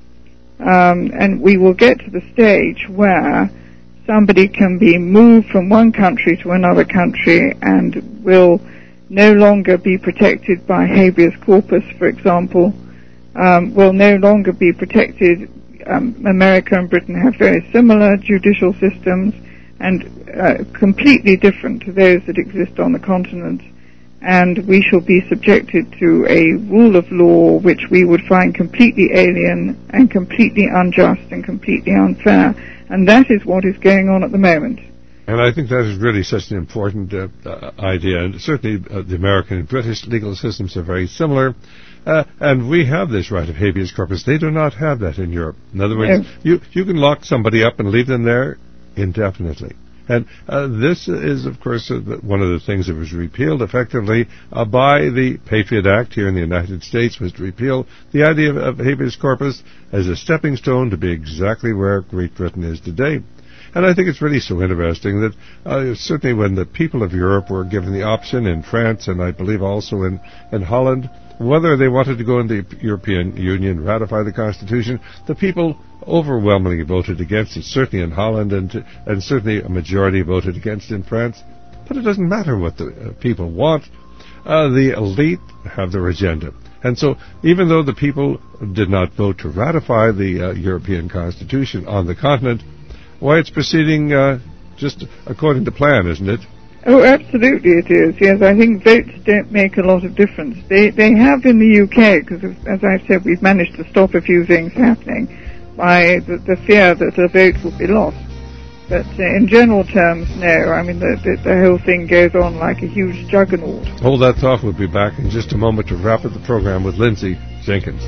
And we will get to the stage where somebody can be moved from one country to another country and will no longer be protected by habeas corpus, for example, will no longer be protected. America and Britain have very similar judicial systems and completely different to those that exist on the continent. And we shall be subjected to a rule of law which we would find completely alien and completely unjust and completely unfair. And that is what is going on at the moment. And I think that is really such an important idea. And certainly the American and British legal systems are very similar. And we have this right of habeas corpus. They do not have that in Europe. In other words, you can lock somebody up and leave them there indefinitely. And this is, of course, one of the things that was repealed effectively by the Patriot Act here in the United States, was to repeal the idea of habeas corpus as a stepping stone to be exactly where Great Britain is today. And I think it's really so interesting that certainly when the people of Europe were given the option in France and I believe also in Holland, whether they wanted to go into the European Union, ratify the Constitution, the people overwhelmingly voted against it, certainly in Holland, and certainly a majority voted against in France. But it doesn't matter what the people want. The elite have their agenda. And so even though the people did not vote to ratify the European Constitution on the continent, why, it's proceeding just according to plan, isn't it? Oh, absolutely it is. Yes, I think votes don't make a lot of difference. They have in the UK, because as I've said, we've managed to stop a few things happening by the fear that a vote will be lost. But in general terms, no. I mean, the whole thing goes on like a huge juggernaut. Hold that thought. We'll be back in just a moment to wrap up the program with Lindsay Jenkins.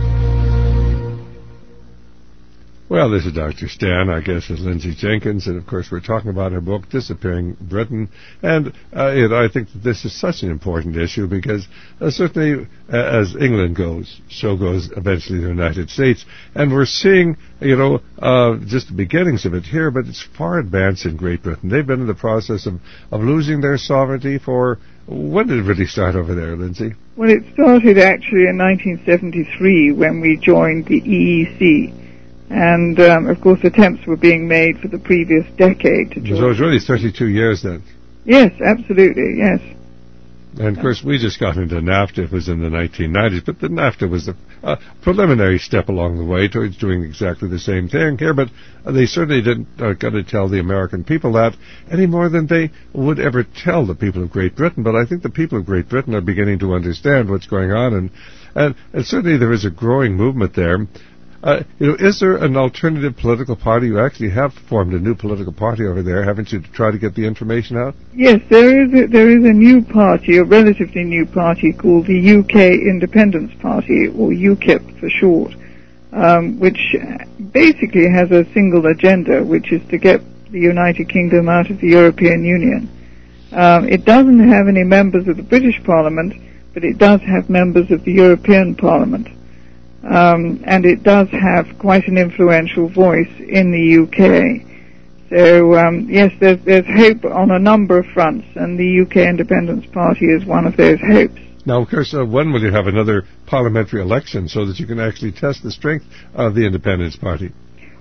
Well, this is Dr. Stan, our guest is Lindsay Jenkins, and of course we're talking about her book, Disappearing Britain, and I think that this is such an important issue because certainly as England goes, so goes eventually the United States, and we're seeing, just the beginnings of it here, but it's far advanced in Great Britain. They've been in the process of losing their sovereignty for, when did it really start over there, Lindsay? Well, it started actually in 1973 when we joined the EEC. And, of course, attempts were being made for the previous decade to join. So it was really 32 years then? Yes, absolutely, yes. And, of course, we just got into NAFTA. It was in the 1990s, but the NAFTA was a preliminary step along the way towards doing exactly the same thing here, but they certainly didn't got to tell the American people that any more than they would ever tell the people of Great Britain. But I think the people of Great Britain are beginning to understand what's going on, and certainly there is a growing movement there. Is there an alternative political party? You actually have formed a new political party over there, haven't you, to try to get the information out? Yes, there is a new party, a relatively new party called the UK Independence Party, or UKIP for short, which basically has a single agenda, which is to get the United Kingdom out of the European Union. It doesn't have any members of the British Parliament, but it does have members of the European Parliament. And it does have quite an influential voice in the UK. So, yes, there's hope on a number of fronts, and the UK Independence Party is one of those hopes. Now, of course, when will you have another parliamentary election so that you can actually test the strength of the Independence Party?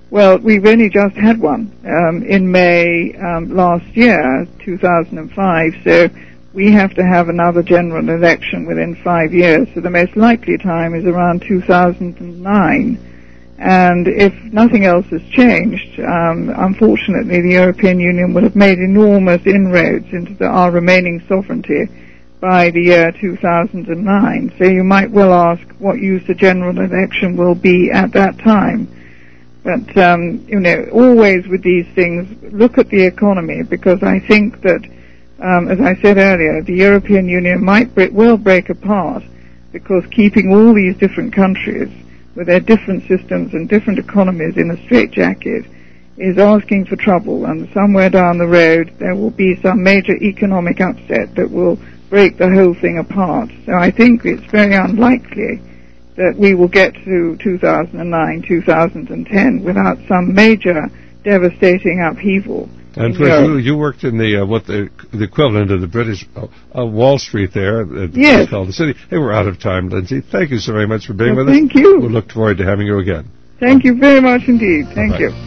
Well, we've only just had one in May last year, 2005, so we have to have another general election within 5 years, so the most likely time is around 2009. And if nothing else has changed, unfortunately the European Union will have made enormous inroads into our remaining sovereignty by the year 2009. So you might well ask what use a general election will be at that time. But, always with these things, look at the economy, because I think that, as I said earlier, the European Union might well break apart, because keeping all these different countries with their different systems and different economies in a straitjacket is asking for trouble, and somewhere down the road there will be some major economic upset that will break the whole thing apart. So I think it's very unlikely that we will get to 2009, 2010 without some major devastating upheaval. And you worked in the equivalent of the British Wall Street there. Yes. It's called the city. Hey, we're out of time, Lindsay. Thank you so very much for being with us. Thank you. We'll look forward to having you again. Thank you very much indeed. Thank you.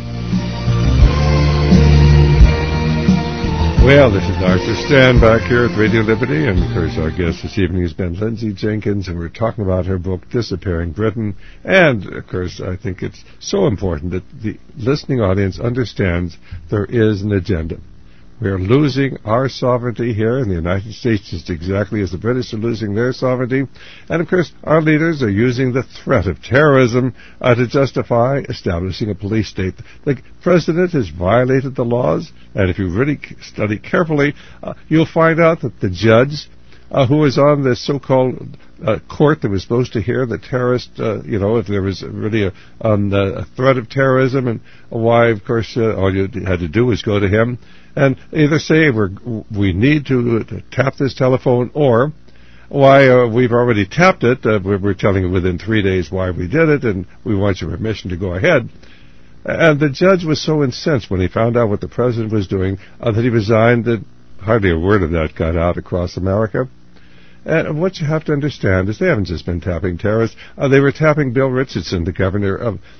Well, this is Dr. Stan back here at Radio Liberty, and of course our guest this evening has been Lindsay Jenkins, and we're talking about her book, Disappearing Britain. And, of course, I think it's so important that the listening audience understands there is an agenda. We are losing our sovereignty here in the United States just exactly as the British are losing their sovereignty. And, of course, our leaders are using the threat of terrorism to justify establishing a police state. The president has violated the laws, and if you really study carefully, you'll find out that the judge who was on this so-called court that was supposed to hear the terrorist, if there was really a threat of terrorism, and why, of course, all you had to do was go to him and either say we need to tap this telephone, or why we've already tapped it, we're telling you within 3 days why we did it, and we want your permission to go ahead. And the judge was so incensed when he found out what the president was doing that he resigned. That hardly a word of that got out across America. And what you have to understand is they haven't just been tapping terrorists. They were tapping Bill Richardson, the governor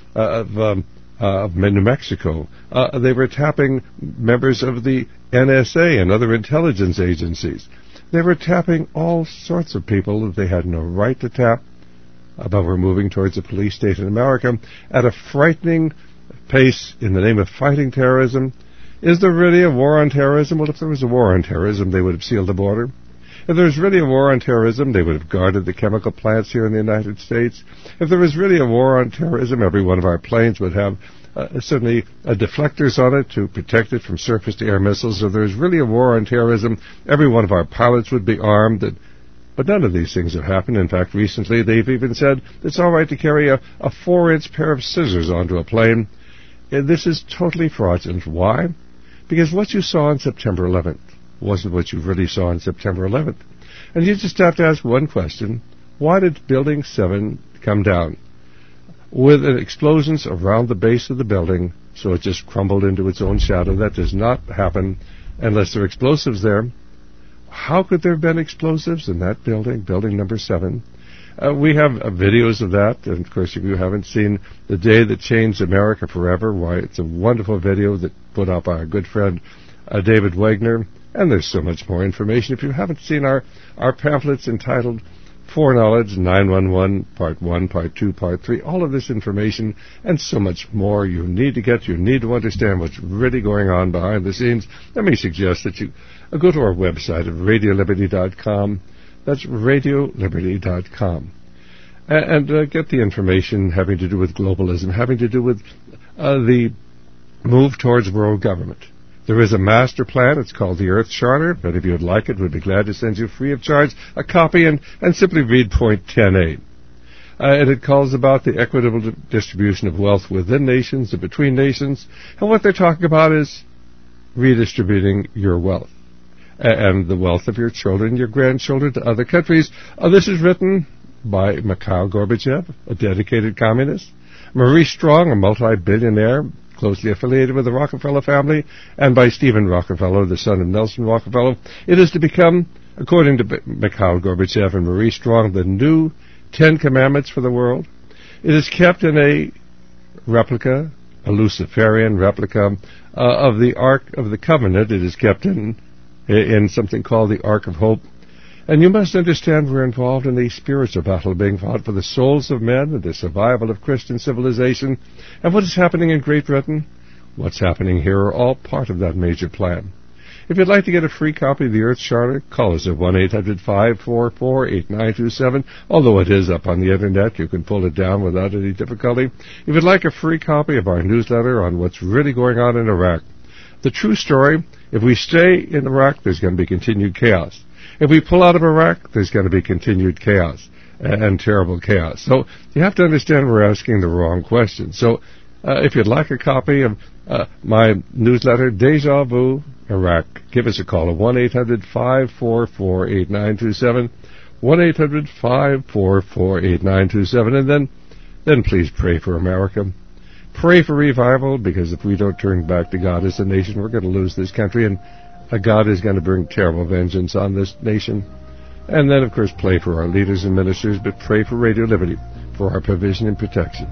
of New Mexico. They were tapping members of the NSA and other intelligence agencies. They were tapping all sorts of people that they had no right to tap. But we're moving towards a police state in America at a frightening pace in the name of fighting terrorism. Is there really a war on terrorism? Well, if there was a war on terrorism, they would have sealed the border. If there was really a war on terrorism, they would have guarded the chemical plants here in the United States. If there was really a war on terrorism, every one of our planes would have certainly deflectors on it to protect it from surface-to-air missiles. If there was really a war on terrorism, every one of our pilots would be armed. But none of these things have happened. In fact, recently they've even said it's all right to carry a 4-inch pair of scissors onto a plane. And this is totally fraudulent. Why? Because what you saw on September 11th wasn't what you really saw on September 11th. And you just have to ask one question. Why did Building 7 come down? With explosions around the base of the building, so it just crumbled into its own shadow. That does not happen unless there are explosives there. How could there have been explosives in that building, building number 7? We have videos of that, and of course if you haven't seen The Day That Changed America Forever, why, it's a wonderful video that put up our good friend David Wagner, and there's so much more information. If you haven't seen our pamphlets entitled Foreknowledge 911, Part 1, Part 2, Part 3, all of this information and so much more you need to get. You need to understand what's really going on behind the scenes. Let me suggest that you go to our website at RadioLiberty.com. That's RadioLiberty.com. And get the information having to do with globalism, having to do with the move towards world government. There is a master plan. It's called the Earth Charter. But if you would like it, we'd be glad to send you free of charge a copy and simply read point 10A. And it calls about the equitable distribution of wealth within nations and between nations. And what they're talking about is redistributing your wealth and the wealth of your children, your grandchildren to other countries. This is written by Mikhail Gorbachev, a dedicated communist, Maurice Strong, a multi-billionaire, closely affiliated with the Rockefeller family, and by Stephen Rockefeller, the son of Nelson Rockefeller. It is to become, according to Mikhail Gorbachev and Maurice Strong, the new 10 Commandments for the world. It is kept in a replica a Luciferian replica of the Ark of the Covenant. It is kept in something called the Ark of Hope. And you must understand we're involved in a spiritual battle being fought for the souls of men and the survival of Christian civilization. And what is happening in Great Britain, what's happening here are all part of that major plan. If you'd like to get a free copy of the Earth Charter, call us at 1-800-544-8927. Although it is up on the Internet, you can pull it down without any difficulty. If you'd like a free copy of our newsletter on what's really going on in Iraq, the true story, if we stay in Iraq, there's going to be continued chaos. If we pull out of Iraq, there's going to be continued chaos and terrible chaos. So you have to understand we're asking the wrong question. So if you'd like a copy of my newsletter, Deja Vu Iraq, give us a call at 1-800-544-8927, 1-800-544-8927, and then please pray for America. Pray for revival, because if we don't turn back to God as a nation, we're going to lose this country, and God is going to bring terrible vengeance on this nation. And then, of course, pray for our leaders and ministers, but pray for Radio Liberty, for our provision and protection.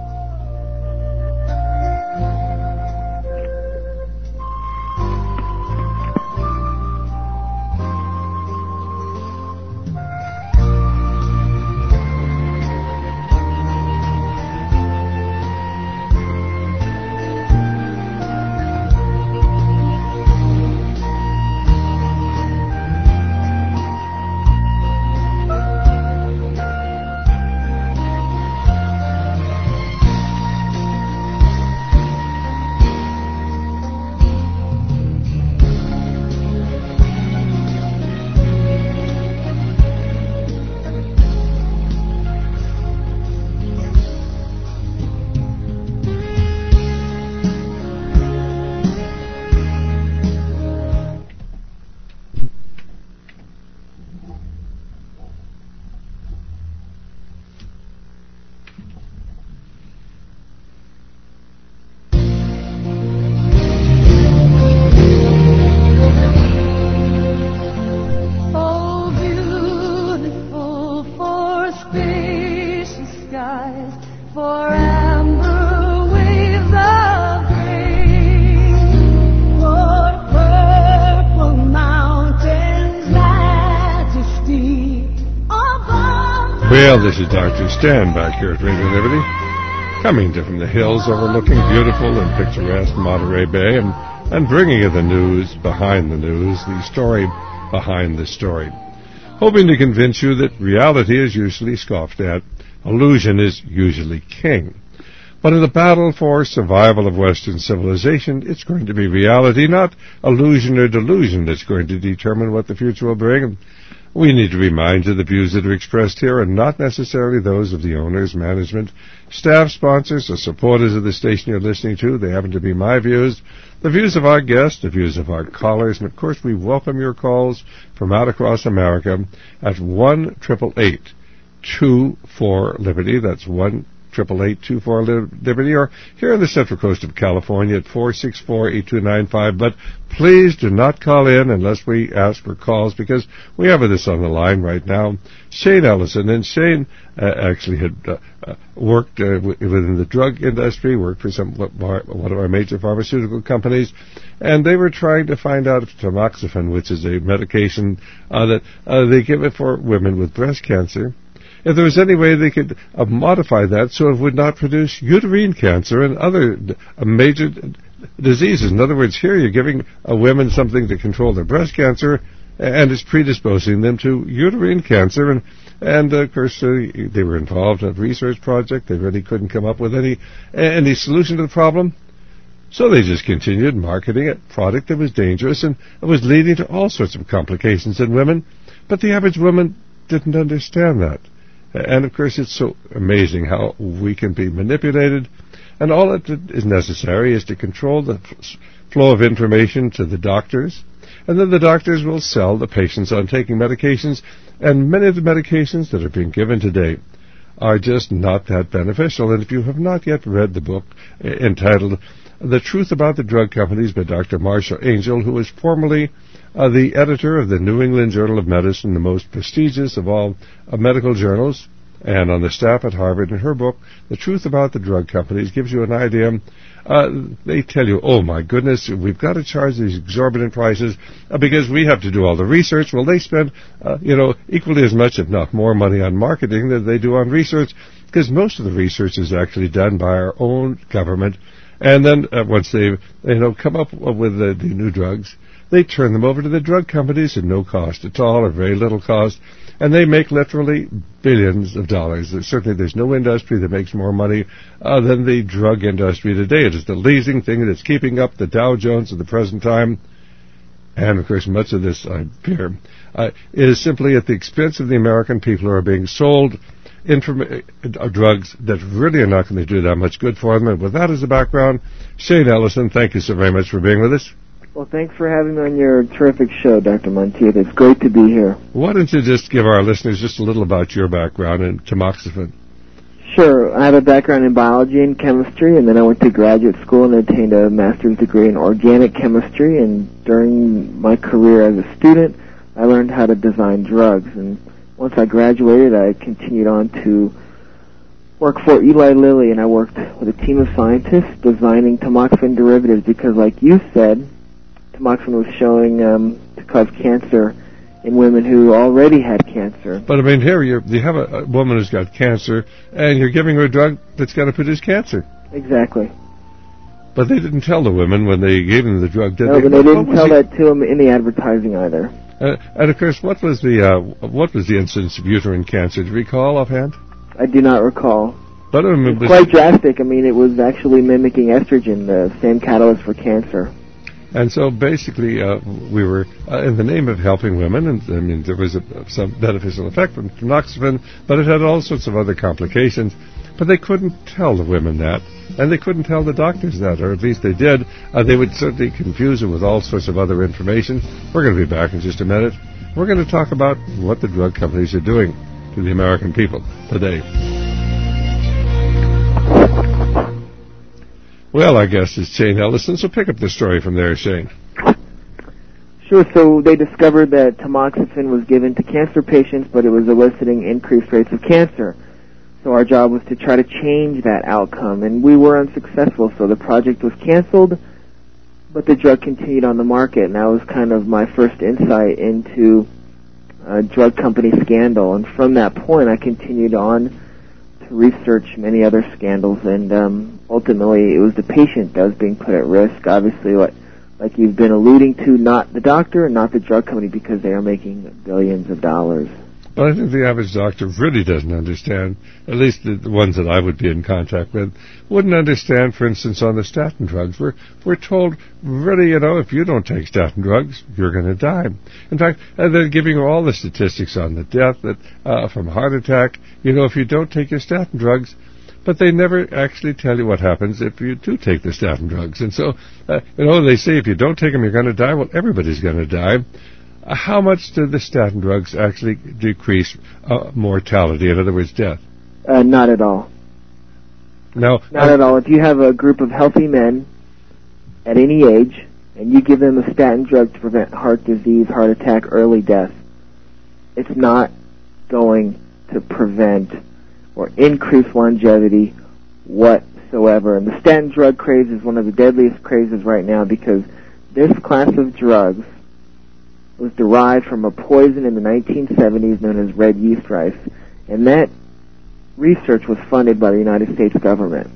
Well, this is Dr. Stan back here at Radio Liberty, coming to from the hills overlooking beautiful and picturesque Monterey Bay and bringing you the news behind the news, the story behind the story, hoping to convince you that reality is usually scoffed at, illusion is usually king. But in the battle for survival of Western civilization, it's going to be reality, not illusion or delusion, that's going to determine what the future will bring. We need to remind you the views that are expressed here are not necessarily those of the owners, management, staff, sponsors, or supporters of the station you're listening to. They happen to be my views, the views of our guests, the views of our callers, and of course we welcome your calls from out across America at 1-888-24-LIBERTY. That's 1-888-24-LIBERTY, or here on the Central Coast of California at 464-8295. But please do not call in unless we ask for calls, because we have this on the line right now, Shane Ellison. And Shane actually had worked within the drug industry, worked for one of our major pharmaceutical companies, and they were trying to find out if tamoxifen, which is a medication that they give it for women with breast cancer, if there was any way they could modify that so it would not produce uterine cancer and other major diseases. In other words, here you're giving women something to control their breast cancer, and it's predisposing them to uterine cancer. And of course, they were involved in a research project. They really couldn't come up with any solution to the problem. So they just continued marketing a product that was dangerous, and it was leading to all sorts of complications in women. But the average woman didn't understand that. And, of course, it's so amazing how we can be manipulated, and all that is necessary is to control the flow of information to the doctors, and then the doctors will sell the patients on taking medications, and many of the medications that are being given today are just not that beneficial. And if you have not yet read the book entitled The Truth About the Drug Companies by Dr. Marshall Angel, who was formerly the editor of the New England Journal of Medicine, the most prestigious of all medical journals, and on the staff at Harvard. In her book, The Truth About the Drug Companies, gives you an idea. They tell you, oh my goodness, we've got to charge these exorbitant prices because we have to do all the research. Well, they spend, equally as much, if not more, money on marketing than they do on research, because most of the research is actually done by our own government. And then once they've, come up with the new drugs, they turn them over to the drug companies at no cost at all, or very little cost, and they make literally billions of dollars. Certainly there's no industry that makes more money than the drug industry today. It is the leading thing that's keeping up the Dow Jones at the present time. And, of course, much of this, I fear, is simply at the expense of the American people who are being sold drugs that really are not going to do that much good for them. And with that as a background, Shane Ellison, thank you so very much for being with us. Well, thanks for having me on your terrific show, Dr. Monteith. It's great to be here. Why don't you just give our listeners just a little about your background in tamoxifen? Sure. I have a background in biology and chemistry, and then I went to graduate school and obtained a master's degree in organic chemistry. And during my career as a student, I learned how to design drugs. And once I graduated, I continued on to work for Eli Lilly, and I worked with a team of scientists designing tamoxifen derivatives because, like you said, tamoxifen was showing to cause cancer in women who already had cancer. But, I mean, here you have a woman who's got cancer, and you're giving her a drug that's going to produce cancer. Exactly. But they didn't tell the women when they gave them the drug, did they? No, but they didn't tell that to them in the advertising either. And, of course, what was the incidence of uterine cancer? Do you recall offhand? I do not recall. But it was quite drastic. I mean, it was actually mimicking estrogen, the same catalyst for cancer. And so basically, we were, in the name of helping women, and I mean, there was some beneficial effect from tamoxifen, but it had all sorts of other complications. But they couldn't tell the women that, and they couldn't tell the doctors that, or at least they did. They would certainly confuse them with all sorts of other information. We're going to be back in just a minute. We're going to talk about what the drug companies are doing to the American people today. Well, I guess it's Shane Ellison, so pick up the story from there, Shane. Sure, so they discovered that tamoxifen was given to cancer patients, but it was eliciting increased rates of cancer. So our job was to try to change that outcome, and we were unsuccessful, so the project was canceled, but the drug continued on the market, and that was kind of my first insight into a drug company scandal. And from that point, I continued on to research many other scandals, and ultimately it was the patient that was being put at risk, obviously, like you've been alluding to, not the doctor and not the drug company, because they are making billions of dollars. Well, I think the average doctor really doesn't understand, at least the ones that I would be in contact with, wouldn't understand, for instance, on the statin drugs. We're told, really, if you don't take statin drugs, you're going to die. In fact, they're giving you all the statistics on the death from heart attack. If you don't take your statin drugs, but they never actually tell you what happens if you do take the statin drugs. And so, they say if you don't take them, you're going to die. Well, everybody's going to die. How much do the statin drugs actually decrease mortality, in other words, death? Not at all. No. Not at all. If you have a group of healthy men at any age, and you give them a statin drug to prevent heart disease, heart attack, early death, it's not going to prevent or increase longevity whatsoever. And the statin drug craze is one of the deadliest crazes right now, because this class of drugs was derived from a poison in the 1970s known as red yeast rice, and that research was funded by the United States government.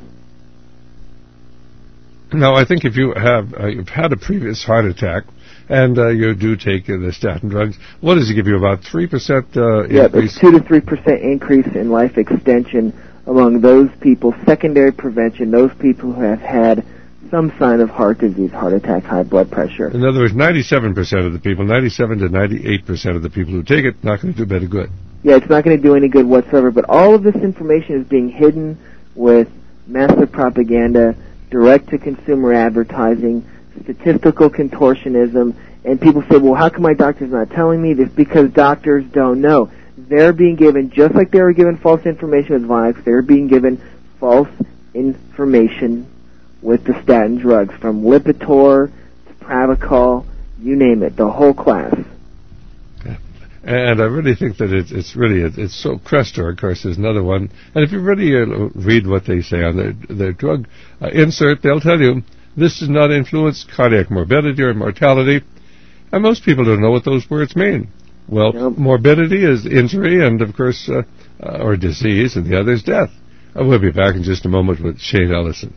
Now, I think if you have you've had a previous heart attack and you do take the statin drugs, what does it give you, about 3% increase? Yeah, 2 to 3% increase in life extension among those people, secondary prevention, those people who have had some sign of heart disease, heart attack, high blood pressure. In other words, 97% of the people, 97 to 98% of the people who take it, not going to do better good. Yeah, it's not going to do any good whatsoever, but all of this information is being hidden with massive propaganda, direct-to-consumer advertising, statistical contortionism, and people say, well, how come my doctor's not telling me this? Because doctors don't know. They're being given, just like they were given false information with Vioxx, they're being given false information with the statin drugs, from Lipitor to Pravachol, you name it, the whole class. And I really think that it's so Crestor, of course, is another one. And if you really read what they say on their drug insert, they'll tell you this does not influence cardiac morbidity or mortality. And most people don't know what those words mean. Well, morbidity is injury and, of course, or disease, and the other is death. We'll be back in just a moment with Shane Ellison.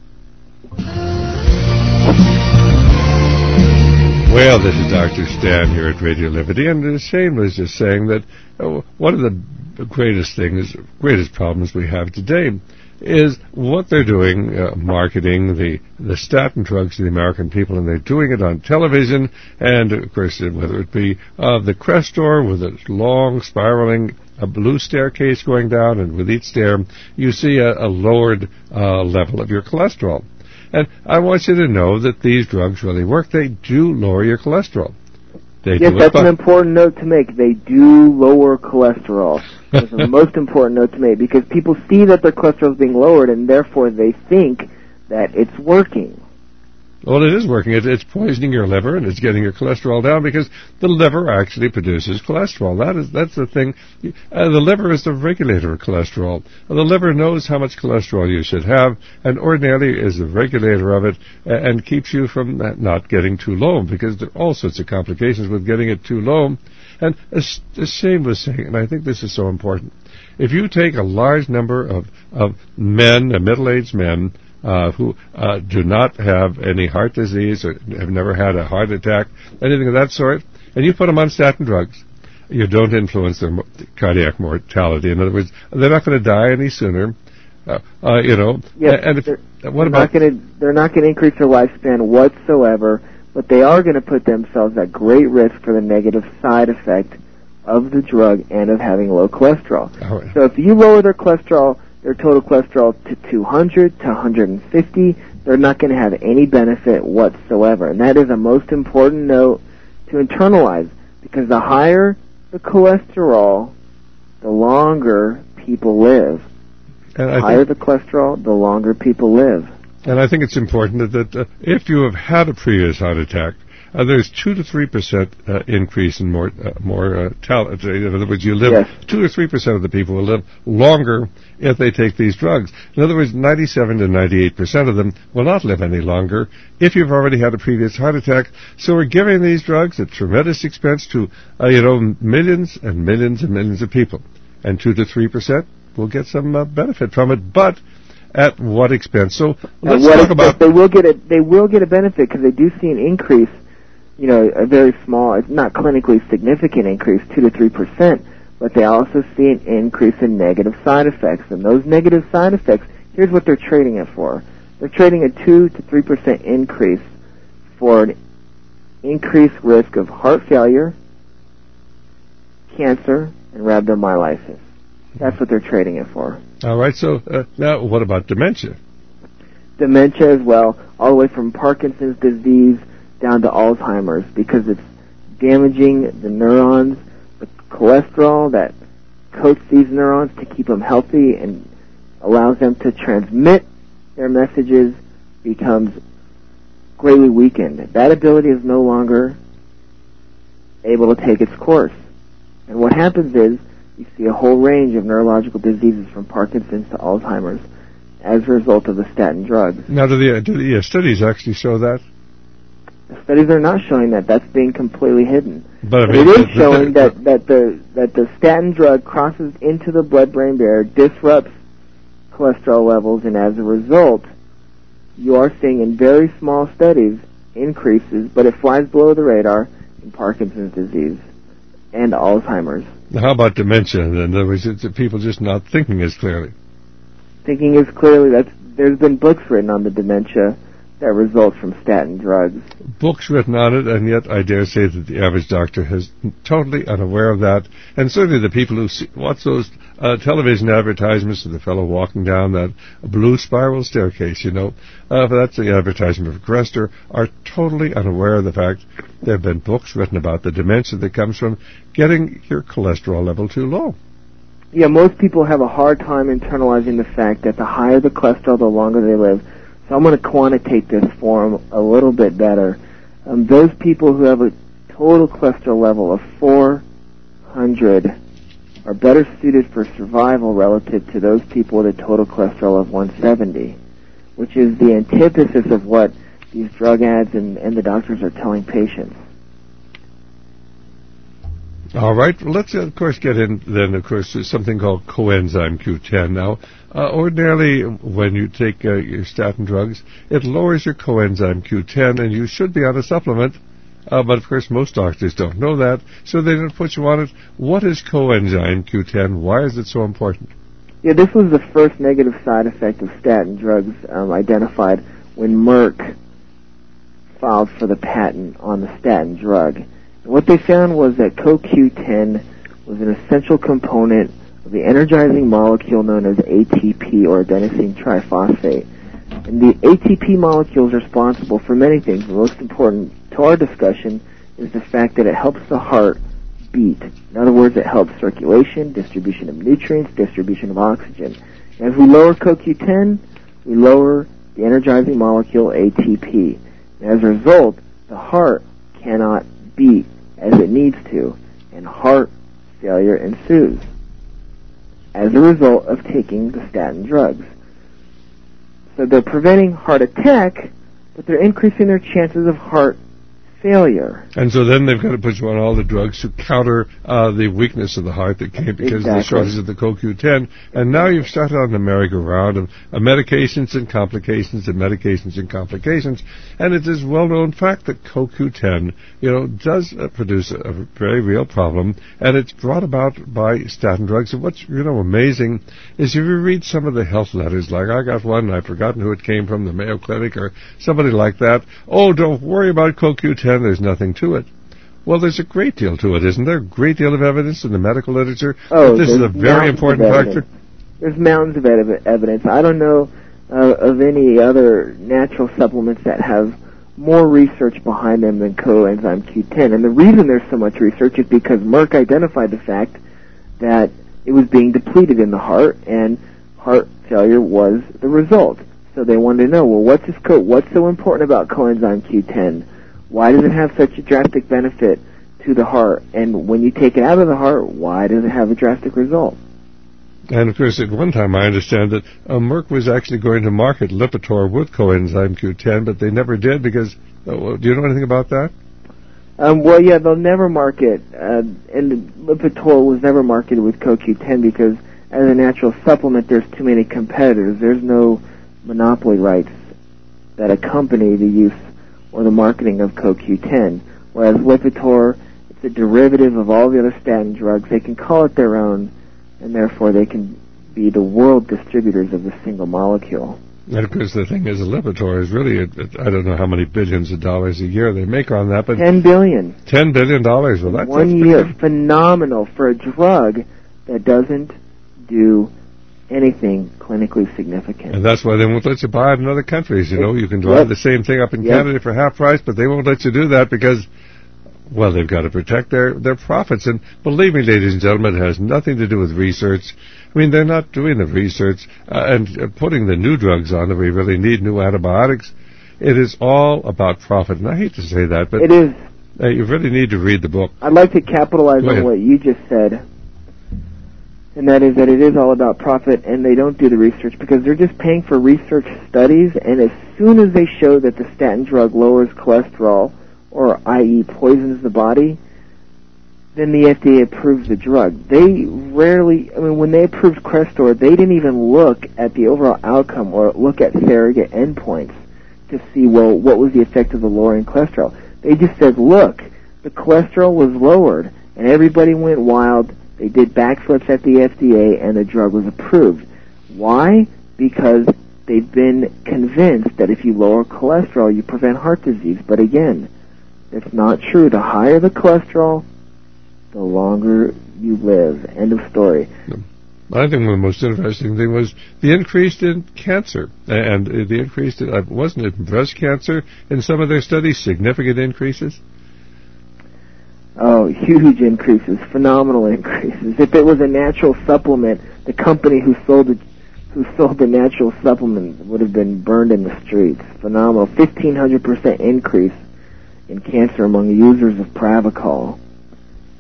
Well, this is Dr. Stan here at Radio Liberty, and Shane was just saying that one of the greatest problems we have today is what they're doing, marketing the statin drugs to the American people, and they're doing it on television, and, of course, whether it be the Crestor with a long, spiraling, a blue staircase going down, and with each stair, you see a lowered level of your cholesterol. And I want you to know that these drugs really work. They do lower your cholesterol. Yes, that's an important note to make. They do lower cholesterol. That's the most important note to make, because people see that their cholesterol is being lowered, and therefore they think that it's working. Well, it is working. It's poisoning your liver, and it's getting your cholesterol down, because the liver actually produces cholesterol. That's the thing. The liver is the regulator of cholesterol. The liver knows how much cholesterol you should have, and ordinarily is the regulator of it, and keeps you from not getting too low, because there are all sorts of complications with getting it too low. And as Shane was saying, and I think this is so important, if you take a large number of men, middle-aged men, who do not have any heart disease or have never had a heart attack, anything of that sort, and you put them on statin drugs, you don't influence their cardiac mortality. In other words, they're not going to die any sooner. Yes, and they're not going to increase their lifespan whatsoever, but they are going to put themselves at great risk for the negative side effect of the drug and of having low cholesterol. Right. So if you lower their total cholesterol to 200 to 150, they're not going to have any benefit whatsoever. And that is a most important note to internalize, because the higher the cholesterol, the longer people live. And the higher the cholesterol, the longer people live. And I think it's important that if you have had a previous heart attack, there's 2 to 3% increase in mortality. In other words, 2 or 3% of the people will live longer if they take these drugs. In other words, 97 to 98% of them will not live any longer if you've already had a previous heart attack. So we're giving these drugs at tremendous expense to, millions and millions and millions of people. And 2 to 3% will get some benefit from it, but at what expense? So let's talk about. They will get a benefit, because they do see an increase. A very small, it's not clinically significant increase, 2 to 3%, but they also see an increase in negative side effects. And those negative side effects, here's what they're trading it for. They're trading a 2 to 3% increase for an increased risk of heart failure, cancer, and rhabdomyolysis. That's what they're trading it for. All right, so now what about dementia? Dementia as well, all the way from Parkinson's disease down to Alzheimer's, because it's damaging the neurons. The cholesterol that coats these neurons to keep them healthy and allows them to transmit their messages becomes greatly weakened. That ability is no longer able to take its course. And what happens is you see a whole range of neurological diseases from Parkinson's to Alzheimer's as a result of the statin drugs. Now, do the studies actually show that? The studies are not showing that. That's being completely hidden. But it is showing that the statin drug crosses into the blood-brain barrier, disrupts cholesterol levels, and as a result, you are seeing in very small studies increases, but it flies below the radar in Parkinson's disease and Alzheimer's. How about dementia? In other words, it's people just not thinking as clearly. Thinking as clearly. There's been books written on the dementia that results from statin drugs. Books written on it, and yet I dare say that the average doctor is totally unaware of that. And certainly the people who watch those television advertisements of the fellow walking down that blue spiral staircase, that's the advertisement of Crestor, are totally unaware of the fact there have been books written about the dementia that comes from getting your cholesterol level too low. Yeah, most people have a hard time internalizing the fact that the higher the cholesterol, the longer they live. So I'm going to quantitate this for them a little bit better. Those people who have a total cholesterol level of 400 100 are better suited for survival relative to those people with a total cholesterol of 170, which is the antithesis of what these drug ads and the doctors are telling patients. All right. Well, let's, of course, get in then, of course, to something called coenzyme Q10. Now, ordinarily, when you take your statin drugs, it lowers your coenzyme Q10, and you should be on a supplement. But, of course, most doctors don't know that, so they don't put you on it. What is coenzyme Q10? Why is it so important? Yeah, this was the first negative side effect of statin drugs identified when Merck filed for the patent on the statin drug. What they found was that CoQ10 was an essential component of the energizing molecule known as ATP, or adenosine triphosphate. And the ATP molecule is responsible for many things. The most important to our discussion is the fact that it helps the heart beat. In other words, it helps circulation, distribution of nutrients, distribution of oxygen. As we lower CoQ10, we lower the energizing molecule ATP. And as a result, the heart cannot beat as it needs to, and heart failure ensues as a result of taking the statin drugs. So they're preventing heart attack, but they're increasing their chances of heart failure. And so then they've got to put you on all the drugs to counter the weakness of the heart that came because of the shortage of the CoQ10. And now you've started on the merry-go-round of medications and complications and medications and complications. And it is well-known fact that CoQ10, does produce a very real problem, and it's brought about by statin drugs. And what's, amazing is if you read some of the health letters, like I got one, and I've forgotten who it came from, the Mayo Clinic or somebody like that. Oh, don't worry about CoQ10. There's nothing to it. Well, there's a great deal to it, isn't there? A great deal of evidence in the medical literature that this is a very important factor. There's mountains of evidence. I don't know of any other natural supplements that have more research behind them than coenzyme Q10. And the reason there's so much research is because Merck identified the fact that it was being depleted in the heart, and heart failure was the result. So they wanted to know, well, what's so important about coenzyme Q10? Why does it have such a drastic benefit to the heart? And when you take it out of the heart, why does it have a drastic result? And, of course, at one time I understand that Merck was actually going to market Lipitor with coenzyme Q10, but they never did because, do you know anything about that? Well, yeah, they'll never market, and Lipitor was never marketed with CoQ10 because as a natural supplement there's too many competitors. There's no monopoly rights that accompany the use or the marketing of CoQ10, whereas Lipitor, it's a derivative of all the other statin drugs. They can call it their own, and therefore they can be the world distributors of the single molecule. And, of course, the thing is, Lipitor is really, I don't know how many billions of dollars a year they make on that, but $10 billion. $10 billion. Well, that's 1 year. Phenomenal for a drug that doesn't do anything clinically significant. And that's why they won't let you buy it in other countries. You can drive the same thing up in Canada for half price, but they won't let you do that because, well, they've got to protect their profits. And believe me, ladies and gentlemen, it has nothing to do with research. I mean, they're not doing the research and putting the new drugs on that we really need, new antibiotics. It is all about profit. And I hate to say that, but it is. You really need to read the book. I'd like to capitalize on what you just said. And that is that it is all about profit, and they don't do the research because they're just paying for research studies, and as soon as they show that the statin drug lowers cholesterol, or i.e. poisons the body, then the FDA approves the drug. They rarely, when they approved Crestor, they didn't even look at the overall outcome or look at surrogate endpoints to see, well, what was the effect of the lowering cholesterol. They just said, look, the cholesterol was lowered, and everybody went wild. They did backflips at the FDA, and the drug was approved. Why? Because they've been convinced that if you lower cholesterol, you prevent heart disease. But again, it's not true. The higher the cholesterol, the longer you live. End of story. I think one of the most interesting thing was the increase in cancer. And the increase, wasn't it breast cancer in some of their studies, significant increases? Oh, huge increases, phenomenal increases. If it was a natural supplement, the company who sold the natural supplement would have been burned in the streets. Phenomenal. 1,500% increase in cancer among users of Pravachol.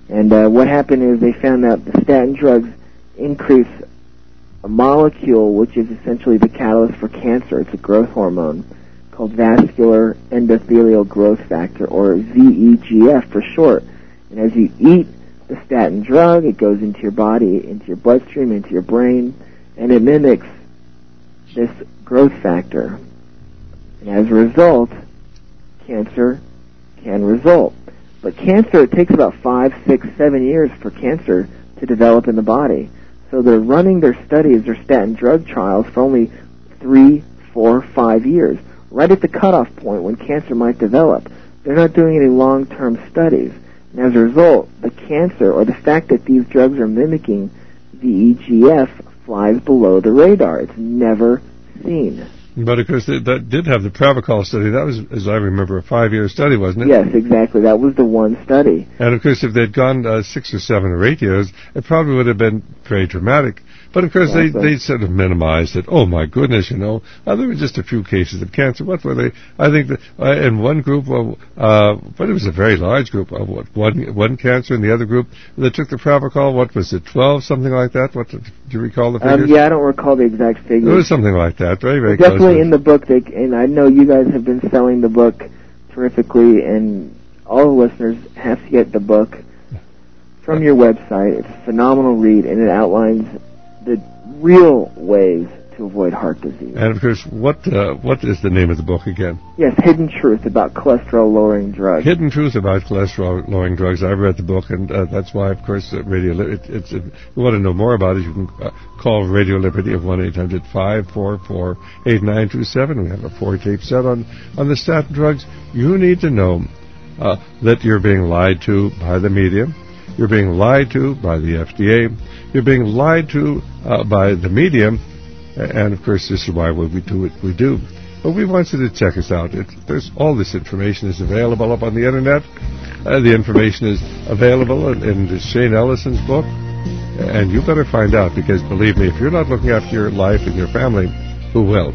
And what happened is they found out the statin drugs increase a molecule which is essentially the catalyst for cancer. It's a growth hormone called vascular endothelial growth factor, or VEGF for short. And as you eat the statin drug, it goes into your body, into your bloodstream, into your brain, and it mimics this growth factor. And as a result, cancer can result. But cancer, it takes about 5, 6, 7 years for cancer to develop in the body. So they're running their studies, their statin drug trials, for only 3, 4, 5 years, right at the cutoff point when cancer might develop. They're not doing any long-term studies. And as a result, the cancer, or the fact that these drugs are mimicking VEGF, flies below the radar. It's never seen. But of course, that did have the Pravachol study. That was, as I remember, a 5-year study, wasn't it? Yes, exactly. That was the one study. And of course, if they'd gone 6 or 7 or 8 years, it probably would have been very dramatic. But of course, they sort of minimized it. Oh my goodness, there were just a few cases of cancer. What were they? I think that in one group, but it was a very large group. One cancer in the other group that took the Pravachol. What was it? 12, something like that. Do you recall the figures? Yeah, I don't recall the exact figures. It was something like that. Very, very definitely in the book. And I know you guys have been selling the book terrifically, and all the listeners have to get the book from your website. It's a phenomenal read, and it outlines the real ways to avoid heart disease. And of course, what is the name of the book again? Yes, Hidden Truth about cholesterol-lowering drugs. Hidden Truth about cholesterol-lowering drugs. I read the book, and that's why, of course, Radio Liberty. If you want to know more about it, you can call Radio Liberty at 1-800-544-8927. We have a 4-tape set on the statin drugs. You need to know that you're being lied to by the media. You're being lied to by the FDA. You're being lied to by the media. And, of course, this is why we do what we do. But we want you to check us out. There's all this information is available up on the Internet. The information is available in Shane Ellison's book. And you better find out, because, believe me, if you're not looking after your life and your family, who will?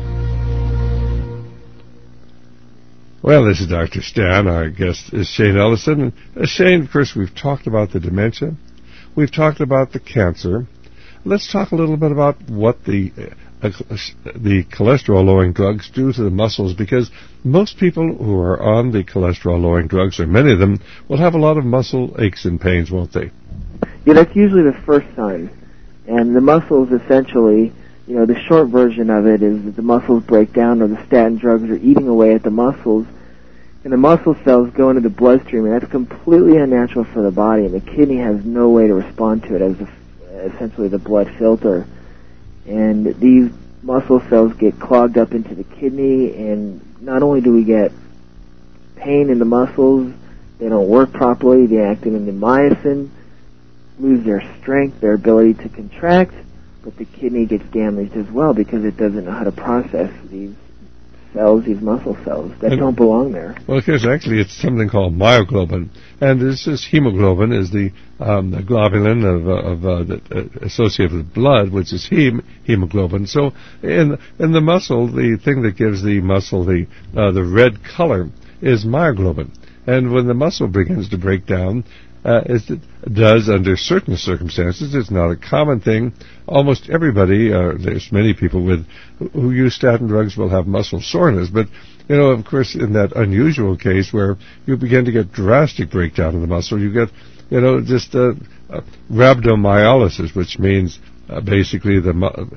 Well, this is Dr. Stan. Our guest is Shane Ellison. Shane, of course, we've talked about the dementia. We've talked about the cancer. Let's talk a little bit about what the cholesterol-lowering drugs do to the muscles, because most people who are on the cholesterol-lowering drugs, or many of them, will have a lot of muscle aches and pains, won't they? Yeah, that's usually the first sign. And the muscles, essentially, the short version of it is that the muscles break down, or the statin drugs are eating away at the muscles, and the muscle cells go into the bloodstream, and that's completely unnatural for the body, and the kidney has no way to respond to it as essentially the blood filter. And these muscle cells get clogged up into the kidney, and not only do we get pain in the muscles, they don't work properly, they activate into myosin, lose their strength, their ability to contract, but the kidney gets damaged as well because it doesn't know how to process these cells, these muscle cells that don't belong there. Well, because actually it's something called myoglobin, and this is hemoglobin is the globulin associated with blood, which is hemoglobin. So in the muscle, the thing that gives the muscle the red color is myoglobin, and when the muscle begins to break down, as it does under certain circumstances, it's not a common thing. Almost everybody, there's many people who use statin drugs will have muscle soreness, but of course, in that unusual case where you begin to get drastic breakdown of the muscle, you get, just rhabdomyolysis, which means basically the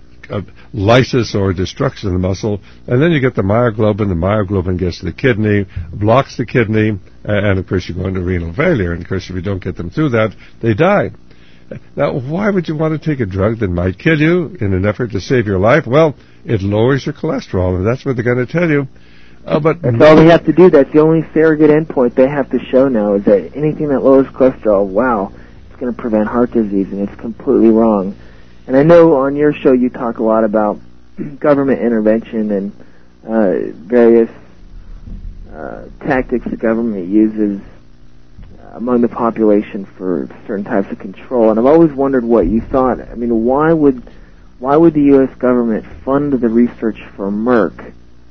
lysis or destruction of the muscle, and then you get the myoglobin. The myoglobin gets to the kidney, blocks the kidney, and of course you go into renal failure. And of course, if you don't get them through that, they die. Now, why would you want to take a drug that might kill you in an effort to save your life? Well, it lowers your cholesterol, and that's what they're going to tell you. But that's all they have to do. That's the only surrogate endpoint they have to show now, is that anything that lowers cholesterol, it's going to prevent heart disease, and it's completely wrong. And I know on your show you talk a lot about government intervention and various tactics the government uses among the population for certain types of control. And I've always wondered what you thought. I mean, why would the U.S. government fund the research for Merck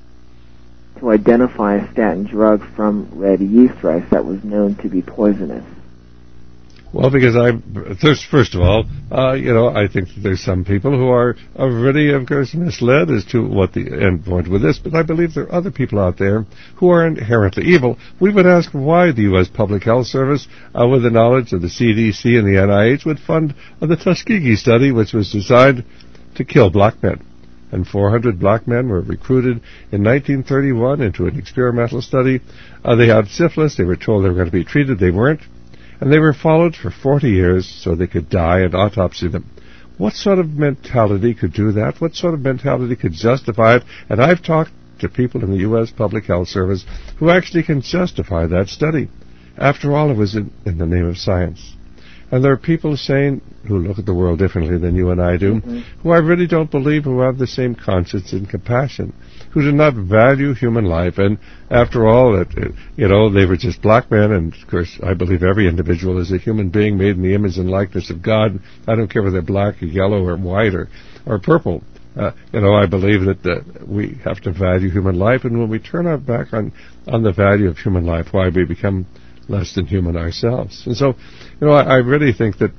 to identify a statin drug from red yeast rice that was known to be poisonous? Well, because first of all, I think that there's some people who are really, of course, misled as to what the end point with this, but I believe there are other people out there who are inherently evil. We would ask why the U.S. Public Health Service, with the knowledge of the CDC and the NIH, would fund the Tuskegee study, which was designed to kill black men. And 400 black men were recruited in 1931 into an experimental study. They had syphilis. They were told they were going to be treated. They weren't. And they were followed for 40 years so they could die and autopsy them. What sort of mentality could do that? What sort of mentality could justify it? And I've talked to people in the U.S. Public Health Service who actually can justify that study. After all, it was in the name of science. And there are people who look at the world differently than you and I do, who I really don't believe who have the same conscience and compassion, who do not value human life. And after all, they were just black men, and of course, I believe every individual is a human being made in the image and likeness of God. I don't care whether they're black or yellow or white or purple. I believe that we have to value human life, and when we turn our back on the value of human life, why we become less than human ourselves. And so, I really think that